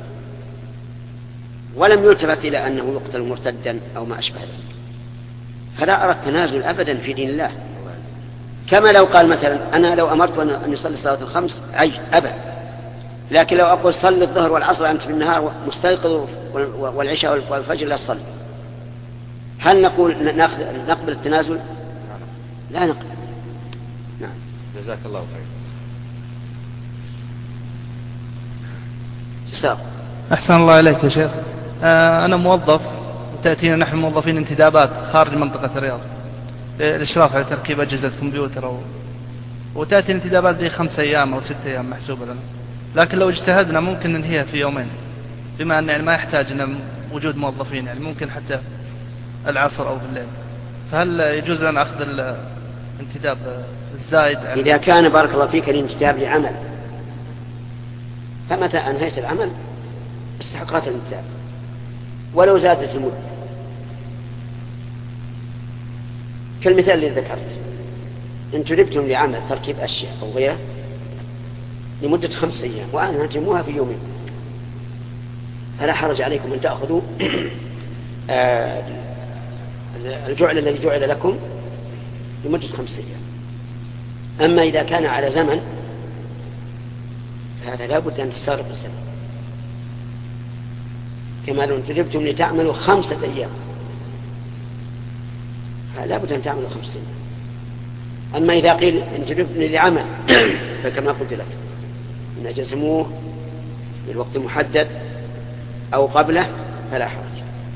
ولم يلتفت إلى أنه يقتل مرتدا أو ما أشبه ذلك. فلا أرى التنازل أبدا في دين الله. كما لو قال مثلا أنا لو أمرت أن يصلي الصلاة الخمس عي أبا، لكن لو أقول صلي الظهر والعصر أنت في النهار مستيقظ والعشاء والفجر لا تصلي، هل نقول نقبل التنازل؟ لا نقبل. نعم. جزاك الله خير. ساق. أحسن الله إليك يا شيخ. آه أنا موظف، تأتينا نحن موظفين انتدابات خارج منطقة الرياض الإشراف على تركيب أجهزة كمبيوتر و... وتأتي الانتدابات دي خمس أيام أو ست أيام محسوبة لنا، لكن لو اجتهدنا ممكن ننهيها في يومين، بما أن يعني ما يحتاج أن وجود موظفين، يعني ممكن حتى العصر أو في الليل. فهل يجوز لنا أخذ الانتداب الزائد؟ إذا كان بارك الله فيك الانتداب لعمل، فمتى أنهيت العمل استحقات الانتداب ولو زادت المدة، كالمثال الذي ذكرت، إن تريدتم لعمل تركيب أشياء أو غيره لمدة خمس أيام وأنهتموها في يومين، فلا حرج عليكم أن تأخذوا الجعل الذي جعل لكم لمدة خمس أيام. أما إذا كان على زمن هذا لا بد أن تستغرق السنة، كما لو انتدبتم لتعملوا خمسة أيام لا بد أن تعملوا خمسة أيام. أما إذا قيل انتدبتم لعمل فكما قلت لك إن جزموه بالوقت محدد أو قبله فلا حرج.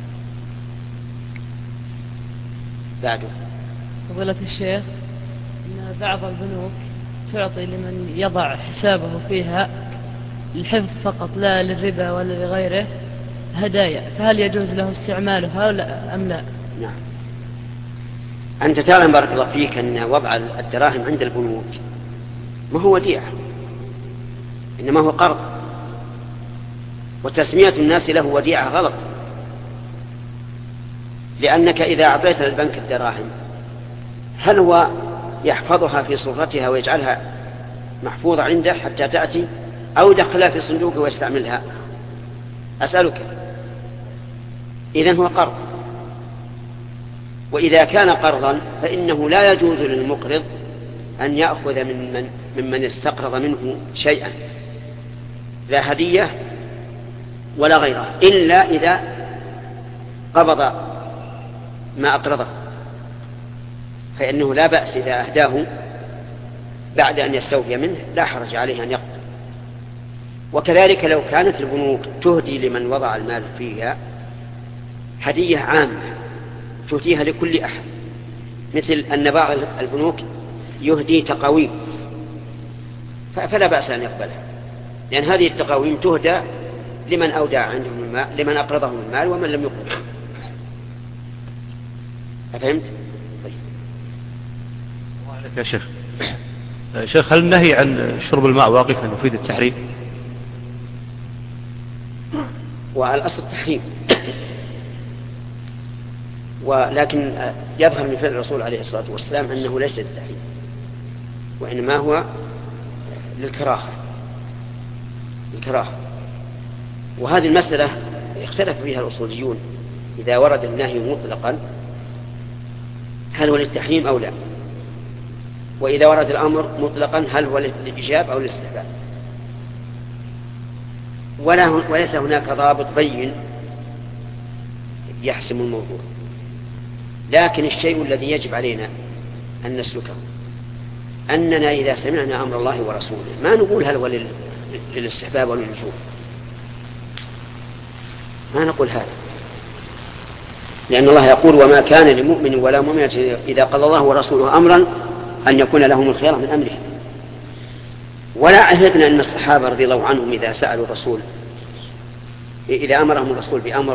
بعده فضيلة الشيخ، إن بعض البنوك تعطي لمن يضع حسابه فيها للحفظ فقط لا للربا ولا لغيره هدايا، فهل يجوز له استعمالها أم لا؟ نعم. أنت تعلم بارك الله فيك أن وضع الدراهم عند البنوك ما هو وديعة، إنما هو قرض، وتسمية الناس له وديعة غلط، لأنك إذا أعطيت للبنك الدراهم هل هو يحفظها في صورتها ويجعلها محفوظة عنده حتى تأتي، أو دخلها في صندوقه ويستعملها؟ أسألك. إذن هو قرض، وإذا كان قرضا فإنه لا يجوز للمقرض أن يأخذ من من ممن استقرض منه شيئا، لا هدية ولا غيره، إلا إذا قبض ما أقرضه، فإنه لا بأس إذا أهداه بعد أن يستوفي منه، لا حرج عليه أن يقبض. وكذلك لو كانت البنوك تهدي لمن وضع المال فيها هدية عامة تهديها لكل أحد، مثل أن بعض البنوك يهدي تقاويم، فلا بأس أن يقبلها، لأن هذه التقاويم تهدى لمن أودع عندهم المال، لمن أقرضه من المال ومن لم يقرض. أفهمت؟ طيب. يا شيخ شيخ هل النهي عن شرب الماء واقفا مفيد التحريم؟ والأصل التحريم، ولكن يظهر من فعل الرسول عليه الصلاة والسلام أنه ليس للتحريم، وإنما هو للكراهة الكراهة. وهذه المسألة اختلف فيها الأصوليون، إذا ورد النهي مطلقا هل هو للتحريم أو لا، وإذا ورد الأمر مطلقا هل هو للإيجاب أو للاستحباب، ولا وليس هناك ضابط بين يحسم الموضوع. لكن الشيء الذي يجب علينا أن نسلكه أننا إذا سمعنا أمر الله ورسوله ما نقول هل هو للاستحباب أو للوجوب، ما نقول هذا، لأن الله يقول وما كان لمؤمن ولا مؤمنة إذا قضى الله ورسوله أمرا أن يكون لهم الخيار من أمره. ولا عهدنا أن الصحابة رضي الله عنهم إذا سألوا الرسول، إذا أمرهم الرسول بأمر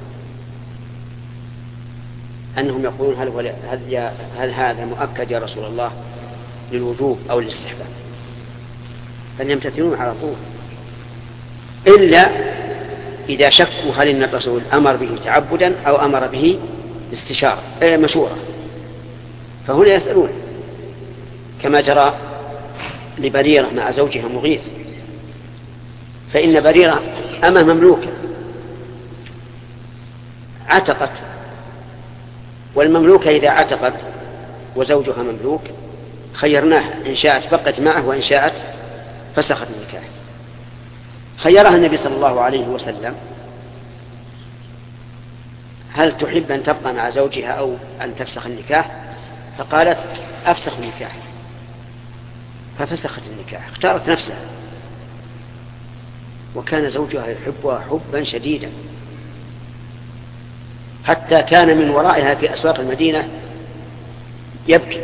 أنهم يقولون هل, هل, هل هذا مؤكد يا رسول الله للوجوب أو للاستحباب، فليمتثلون على طول، إلا إذا شكوا هل إن الرسول أمر به تعبدا أو أمر به استشارة أي مشورة، فهنا يسألون، كما جرى لبريرة مع زوجها مغيث، فإن بريرة أما مملوكة عتقت، والمملوكة إذا عتقت وزوجها مملوك خيرناها إن شاءت بقت معه وإن شاءت فسخت النكاح. خيرها النبي صلى الله عليه وسلم هل تحب أن تبقى مع زوجها أو أن تفسخ النكاح؟ فقالت أفسخ النكاح، ففسخت النكاح، اختارت نفسها، وكان زوجها يحبها حبا شديدا حتى كان من ورائها في أسواق المدينة يبكي،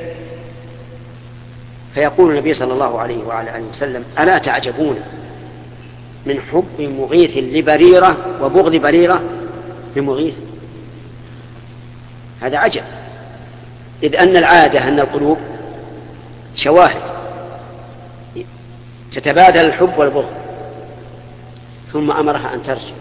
فيقول النبي صلى الله عليه وعلى آله وسلم ألا تعجبون من حب مغيث لبريرة وبغض بريرة لمغيث؟ هذا عجب، إذ أن العادة أن القلوب شواهد تتبادل الحب والبغض. ثم أمرها أن ترجع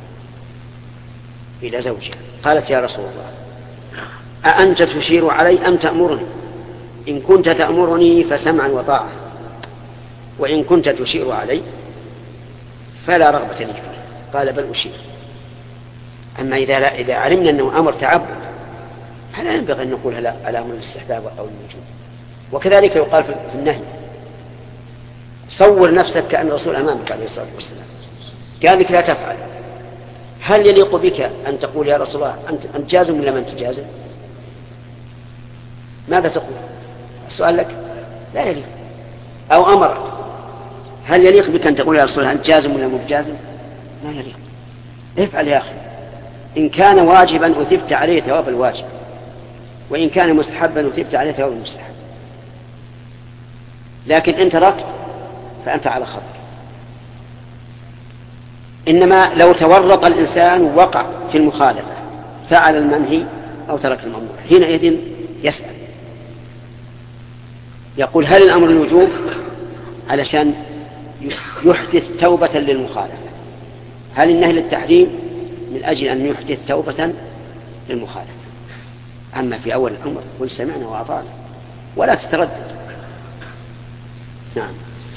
إلى زوجها، قالت يا رسول الله أأنت تشير علي أم تأمرني؟ إن كنت تأمرني فسمعا وطاعة، وإن كنت تشير علي فلا رغبة لي فيه. قال بل أشير. أما إذا, لا إذا علمنا أنه أمر تعبد فلا ينبغي أن نقول هلا على أمر الاستحباب أو الوجوب. وكذلك يقال في النهي صور نفسك كأن الرسول أمامك عليه الصلاة والسلام، قال لك لا تفعل، هل يليق بك أن تقول يا رسول الله أنت, أنت جازم ولا من تجازم؟ ماذا تقول؟ السؤال لك لا يليق. أو أمرك، هل يليق بك أن تقول يا رسول الله أنت جازم ولا مبجازم؟ لا يليق. افعل يا أخي، إن كان واجبا أثبت عليه ثواب الواجب، وإن كان مستحبا أثبت عليه ثواب المستحب، لكن إن تركت فأنت على خطر. إنما لو تورط الإنسان ووقع في المخالفة فعل المنهي أو ترك الممنوع، حينئذ يسأل يقول هل الأمر الوجوب علشان يحدث توبة للمخالفة، هل النهي للتحريم من أجل أن يحدث توبة للمخالفة. أما في أول الأمر قل سمعنا وأطعنا ولا تتردد. نعم.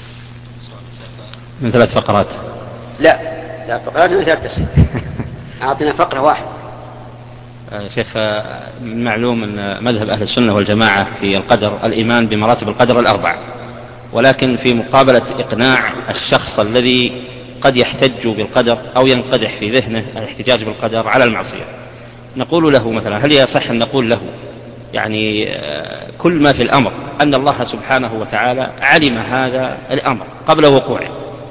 من ثلاث فقرات. لا ثلاث فقرات من ثلاث تسعين. أعطنا فقرة واحدة. شيخ، من معلوم أن مذهب أهل السنة والجماعة في القدر الإيمان بمراتب القدر الأربع، ولكن في مقابلة إقناع الشخص الذي قد يحتج بالقدر أو ينقدح في ذهنه الاحتجاج بالقدر على المعصية، نقول له مثلا هل يصح أن نقول له يعني كل ما في الأمر أن الله سبحانه وتعالى علم هذا الأمر قبل وقوعه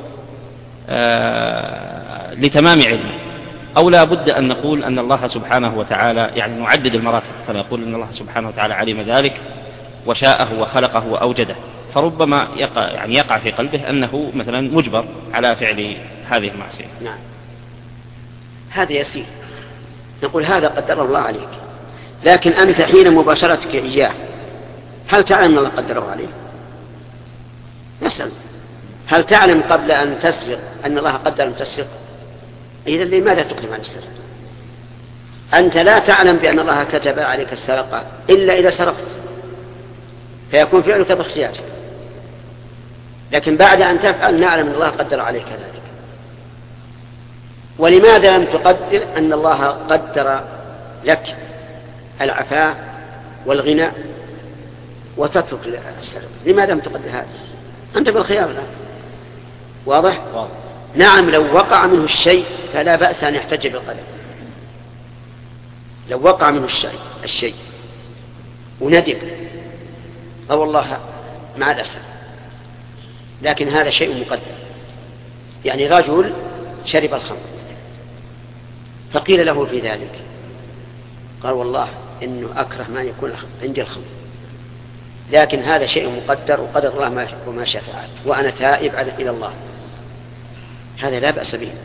آه لتمام علمه، أو لا بد أن نقول أن الله سبحانه وتعالى يعني نعدد المراتب، فنقول أن الله سبحانه وتعالى علم ذلك وشاءه وخلقه وأوجده، فربما يقع يعني يقع في قلبه أنه مثلا مجبر على فعل هذه المعصية. نعم، هذا يسير، نقول هذا قدر الله عليك، لكن أنت حين مباشرتك إياه هل تعلم أن الله قدره عليك؟ نسأل هل تعلم قبل أن تسرق أن الله قدر أن تسرق؟ إذا لماذا تقدم عن السرقة؟ أنت لا تعلم بأن الله كتب عليك السرقة إلا إذا سرقت، فيكون فعلك باختيارك، لكن بعد أن تفعل نعلم أن الله قدر عليك ذلك. ولماذا لم تقدر أن الله قدر لك العفاف والغنى وتترك السرقة؟ لماذا لم تقدر هذا؟ أنت بالخيار الآن. واضح؟ واضح. نعم، لو وقع منه الشيء فلا بأس أن يحتج بالقدر، لو وقع منه الشيء الشيء وندم أو والله مع الأسف، لكن هذا شيء مقدر. يعني رجل شرب الخمر فقيل له في ذلك قال والله إنه أكره ما يكون عندي الخمر، لكن هذا شيء مقدر وقدر الله ما شاء فعل وأنا تائب إلى الله، هذا لا بأس به،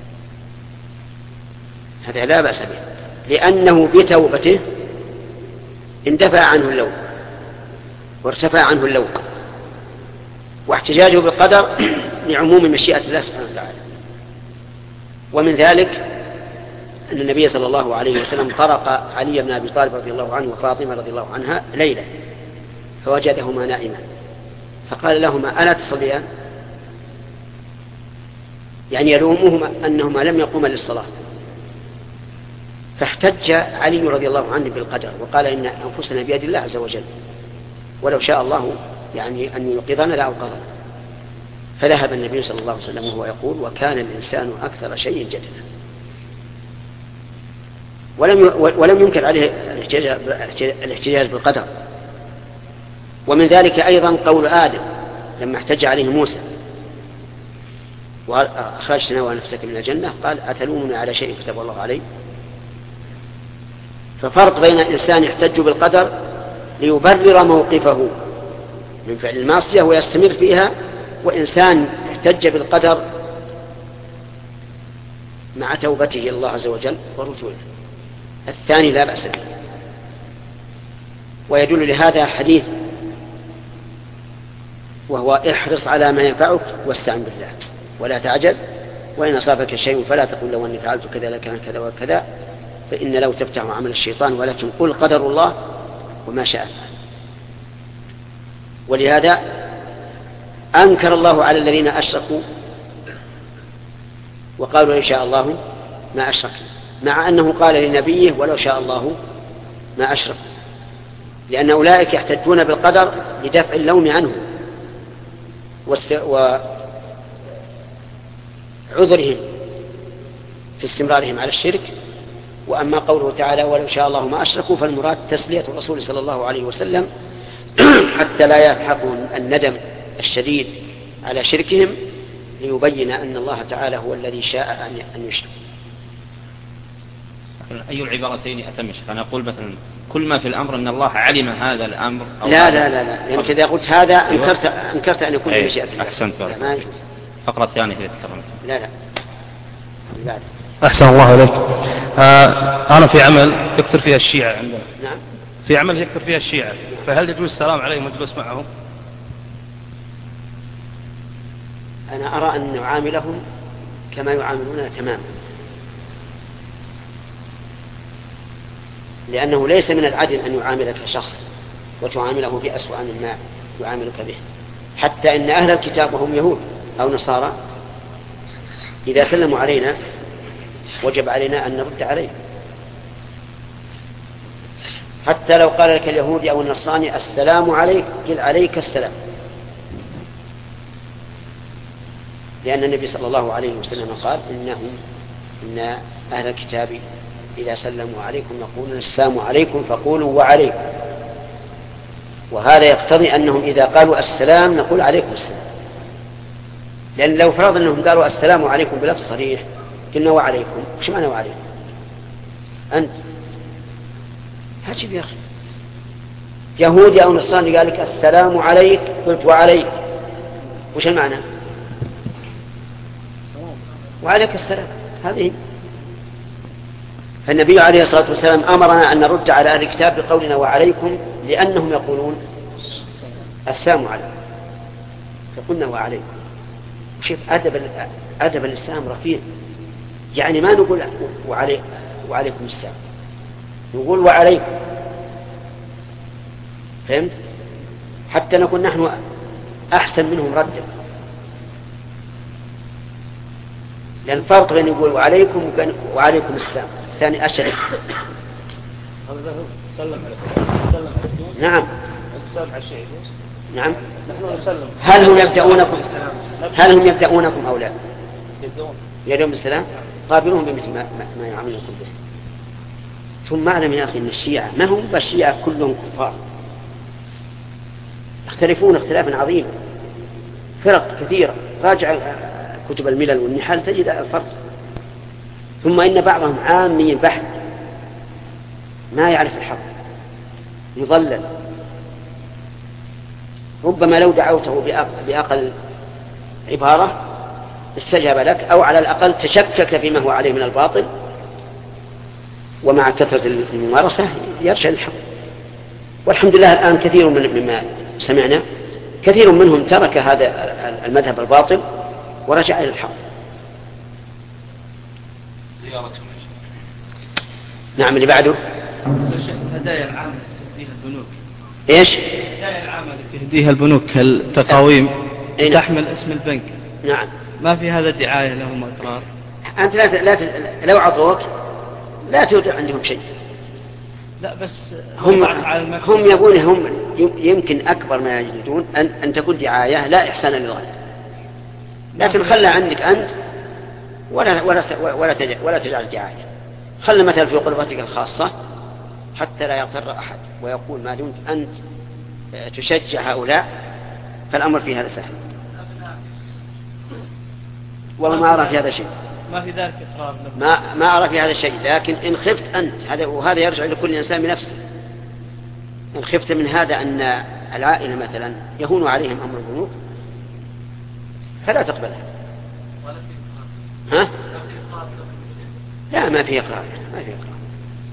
هذا لا بأس به، لأنه بتوبته اندفع عنه اللوم وارتفع عنه اللوم، واحتجاجه بالقدر لعموم مشيئة الله سبحانه وتعالى. ومن ذلك أن النبي صلى الله عليه وسلم طرق علي بن أبي طالب رضي الله عنه وفاطمة رضي الله عنها ليلة فوجدهما نائما فقال لهما ألا تصليان؟ يعني يلومهما أنهما لم يقوما للصلاة. فاحتج علي رضي الله عنه بالقدر وقال إن أنفسنا بيد الله عز وجل، ولو شاء الله يعني أن يوقظنا لأوقظنا. فذهب النبي صلى الله عليه وسلم وهو يقول وكان الإنسان أكثر شيء جدلا، ولم ولم ينكر عليه الاحتجاج بالقدر. ومن ذلك أيضا قول آدم لما احتج عليه موسى وأخرجتنا ونفسك من الجنة قال أتلومني على شيء كتب الله عليه. ففرق بين إنسان يحتج بالقدر ليبرر موقفه من فعل المعصية ويستمر فيها، وإنسان احتج بالقدر مع توبته الله عز وجل ورجوعه، الثاني لا بأس به. ويدل لهذا حديث وهو احرص على ما ينفعك واستعن بالله ولا تعجل، وإن أصابك شيء فلا تقل لو أني فعلت كذا لكان كذا وكذا، فإن لو تفتح عمل الشيطان ولكن قل قدر الله وما شاء. ولهذا أنكر الله على الذين أشركوا وقالوا إن شاء الله ما أشركنا، مع أنه قال لنبيه ولو شاء الله ما أشركوا، لأن أولئك يحتجون بالقدر لدفع اللوم عنه، وعذرهم في استمرارهم على الشرك. وأما قوله تعالى ولو شاء الله ما أشركوا فالمراد تسلية الرسول صلى الله عليه وسلم حتى لا يلحقهم الندم الشديد على شركهم، ليبين أن الله تعالى هو الذي شاء أن يشرك. أي العبارتين أتم شيخ؟ أنا أقول مثلا كل ما في الأمر أن الله علم هذا الأمر أو لا لا لا لا يعني كذا قلت هذا أنكرت, أنكرت أن يكون بمشيئة. أحسنت. فقرة ثانية إذا تكرمت. لا لا لا. أحسن الله عليك. آه أنا في عمل يكثر فيها الشيعة عندنا. نعم. في عمل يكثر فيها الشيعة، فهل يجوز السلام عليهم والجلوس معهم؟ أنا أرى أن نعاملهم كما يعاملوننا تماما، لأنه ليس من العدل أن يعاملك شخص وتعامله بأسوأ مما يعاملك به. حتى إن أهل الكتاب وهم يهود أو نصارى إذا سلموا علينا وجب علينا أن نرد عليه، حتى لو قال لك اليهودي أو النصراني السلام عليك قل عليك السلام، لأن النبي صلى الله عليه وسلم قال إنهم إن أهل الكتاب إذا سلموا عليكم يقولون السلام عليكم فقولوا وعليكم. وهذا يقتضي أنهم إذا قالوا السلام نقول عليكم السلام، لأن لو فرض أنهم قالوا السلام عليكم بلفظ صريح قلنا وعليكم، وش معنى وعليكم؟ أنت هاتشب يا أخي، يهودي أو نصراني قال لك السلام عليك قلت وعليك، وش المعنى؟ وعليك السلام. هذه فالنبي عليه الصلاة والسلام أمرنا أن نرد على أهل الكتاب بقولنا وعليكم، لأنهم يقولون السلام عليكم فقلنا وعليكم. شوف أدب أدب الإسلام رفيع، يعني ما نقول وعلي وعليكم السلام، نقول وعليكم، فهمت؟ حتى نكون نحن أحسن منهم ردا، لأن الفرق بين يقول وعليكم وعليكم السلام الثاني أشرف. نعم نعم. هل هم يبدأونكم هل هم يبدأونكم أو لا؟ يدعون بالسلام، قابلوهم بمثل ما, ما يعاملونكم به. ثم اعلم يا أخي أن الشيعة ما هم بالشيعة كلهم كفار، يختلفون اختلافا عظيما، فرق كثيرة، راجع كتب الملل والنحال تجد الفرق. ثم إن بعضهم عامي بحت ما يعرف الحق، يضلل، ربما لو دعوته بأقل عبارة استجاب لك، أو على الأقل تشكك فيما هو عليه من الباطل، ومع كثرة الممارسة يرجع الحق. والحمد لله الآن كثير من مما سمعنا كثير منهم ترك هذا المذهب الباطل ورجع إلى الحق. نعم. اللي بعده الهدايا العامة التي تهديها البنوك. ايش؟ الهدايا العامة التي تهديها البنوك كالتقاويم تحمل اسم البنك. نعم. ما في هذا دعاية لهم إقرار؟ أنت لا ت... لا ت... لو عطوك لا تودع عندهم شيء. لا بس هم هم يبون هم يمكن أكبر ما يجدون أن أن تكون دعاية لا إحسان للغير، لكن خلى عندك أنت ولا ولا ولا تجعل ولا تجعل دعاية. خلى مثلا في قلبتك الخاصة حتى لا يغتر أحد ويقول ما دمت أنت تشجع هؤلاء فالأمر في هذا سهل. والله ما أرى في هذا شيء، ما في ذلك إقرار ما ما أرى في هذا شيء، لكن إن خفت أنت هذا، وهذا يرجع لكل إنسان بنفسه، إن خفت من هذا أن العائلة مثلا يهون عليهم أمر البنوك فلا تقبلها. ها؟ لا ما في إقرار، ما في إقرار.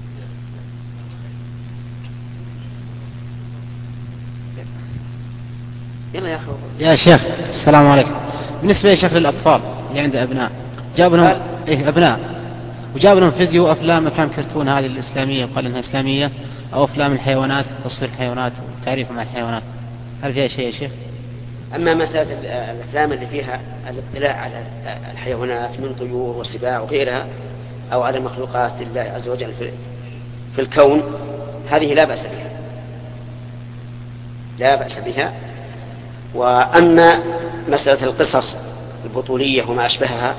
يلا يا أخي. يا شيخ السلام عليكم. بالنسبة لشيخ للأطفال اللي عنده أبناء جاب لهم إيه أبناء وجاب لهم فيديو أفلام أفلام كرتون هذه الإسلامية وقال إنها إسلامية، أو أفلام الحيوانات تصوير الحيوانات وتعريف مع الحيوانات، هل فيها شيء يا شيخ؟ أما مسألة الأفلام اللي فيها الاطلاع على الحيوانات من طيور وسباع وغيرها أو على مخلوقات الله عز وجل في الكون، هذه لا بأس بها، لا بأس بها. وأما مسألة القصص البطولية وما أشبهها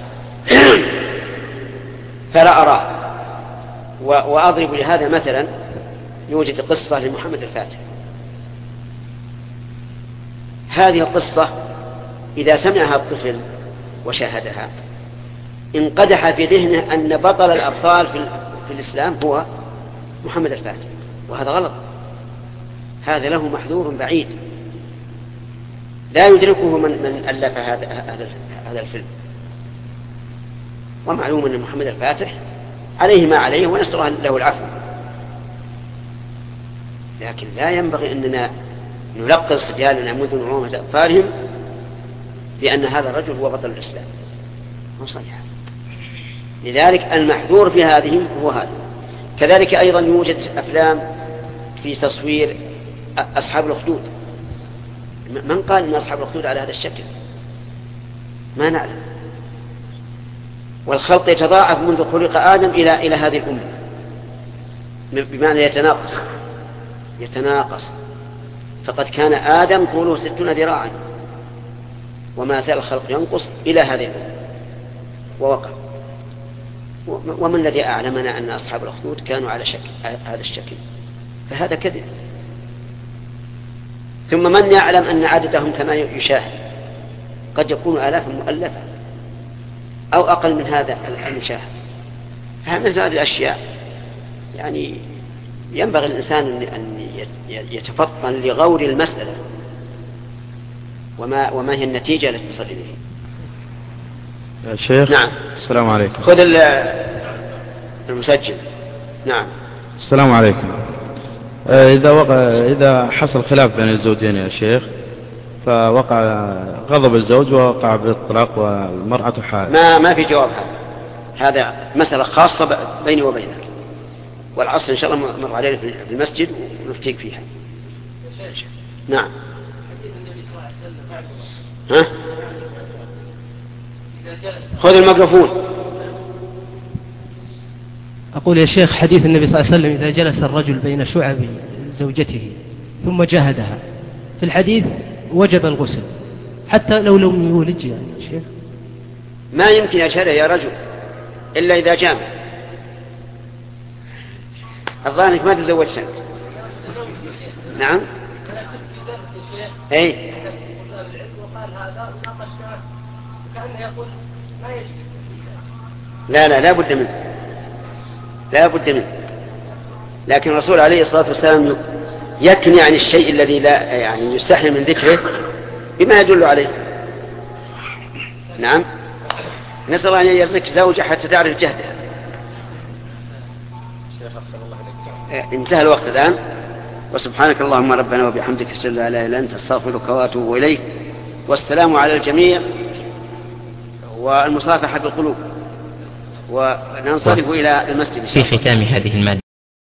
فلا أرى. وأضرب لهذا مثلا، يوجد قصة لمحمد الفاتح. هذه القصة إذا سمعها الطفل وشاهدها انقدح في ذهنه أن بطل الأبطال في الإسلام هو محمد الفاتح، وهذا غلط. هذا له محذور بعيد لا يدركه من, من ألف هذا, هذا الفيلم. ومعلوم أن محمد الفاتح عليه ما عليه ونسأل له العفو، لكن لا ينبغي أننا نلقص صبياننا منذ نعومة أطفالهم بأن هذا الرجل هو بطل الإسلام. صحيح. لذلك المحذور في هذه هو هذا. كذلك أيضا يوجد أفلام في تصوير أصحاب الأخدود. من قال أن أصحاب الأخدود على هذا الشكل؟ ما نعلم. والخلق يتضاعف منذ خلق آدم إلى إلى هذه الأمة، بمعنى يتناقص يتناقص فقد كان آدم طوله ستون ذراعا وما زال الخلق ينقص إلى هذه الأمة ووقع. ومن الذي أعلمنا أن أصحاب الأخدود كانوا على شكل هذا الشكل؟ فهذا كذب. ثم من يعلم أن عددهم كما يشاهد قد يكون آلاف مؤلفة أو أقل من هذا المشاهد. فمثل هذه الأشياء يعني ينبغي الإنسان أن يتفطن لغور المسألة وما, وما هي النتيجة التي تصل إليه. يا شيخ. نعم. السلام عليكم. خذ المسجل. نعم. السلام عليكم. إذا وقع إذا حصل خلاف بين الزوجين يا شيخ، فوقع غضب الزوج ووقع بالطلاق والمرأة حائض، ما ما في جواب. هذا هذا مسألة خاصة بيني وبينك، والعصر إن شاء الله مر علينا في المسجد ونفتيك فيها. نعم. ها؟ خذ الميكروفون. أقول يا شيخ حديث النبي صلى الله عليه وسلم إذا جلس الرجل بين شعب زوجته ثم جاهدها، في الحديث وجب الغسل حتى لو لم يولج. يعني شيخ ما يمكن يشهده يا رجل إلا إذا جامع. الظاهر ما تزوجت أنت. نعم. أي. لا لا لا بد منه، لا بد منه. لكن الرسول عليه الصلاة والسلام يكني عن الشيء الذي لا يعني يستحي من ذكره بما يدل عليه. نعم. نسأل الله أن يرزقك زوجة حتى تعرف جهدها. انتهى الوقت الآن. وسبحانك اللهم ربنا وبحمدك أشهد أن لا إله إلا أنت أستغفرك وأتوب إليك. والسلام على الجميع والمصافحة بالقلوب. وننصرف إلى المسجد في ختام هذه المادة.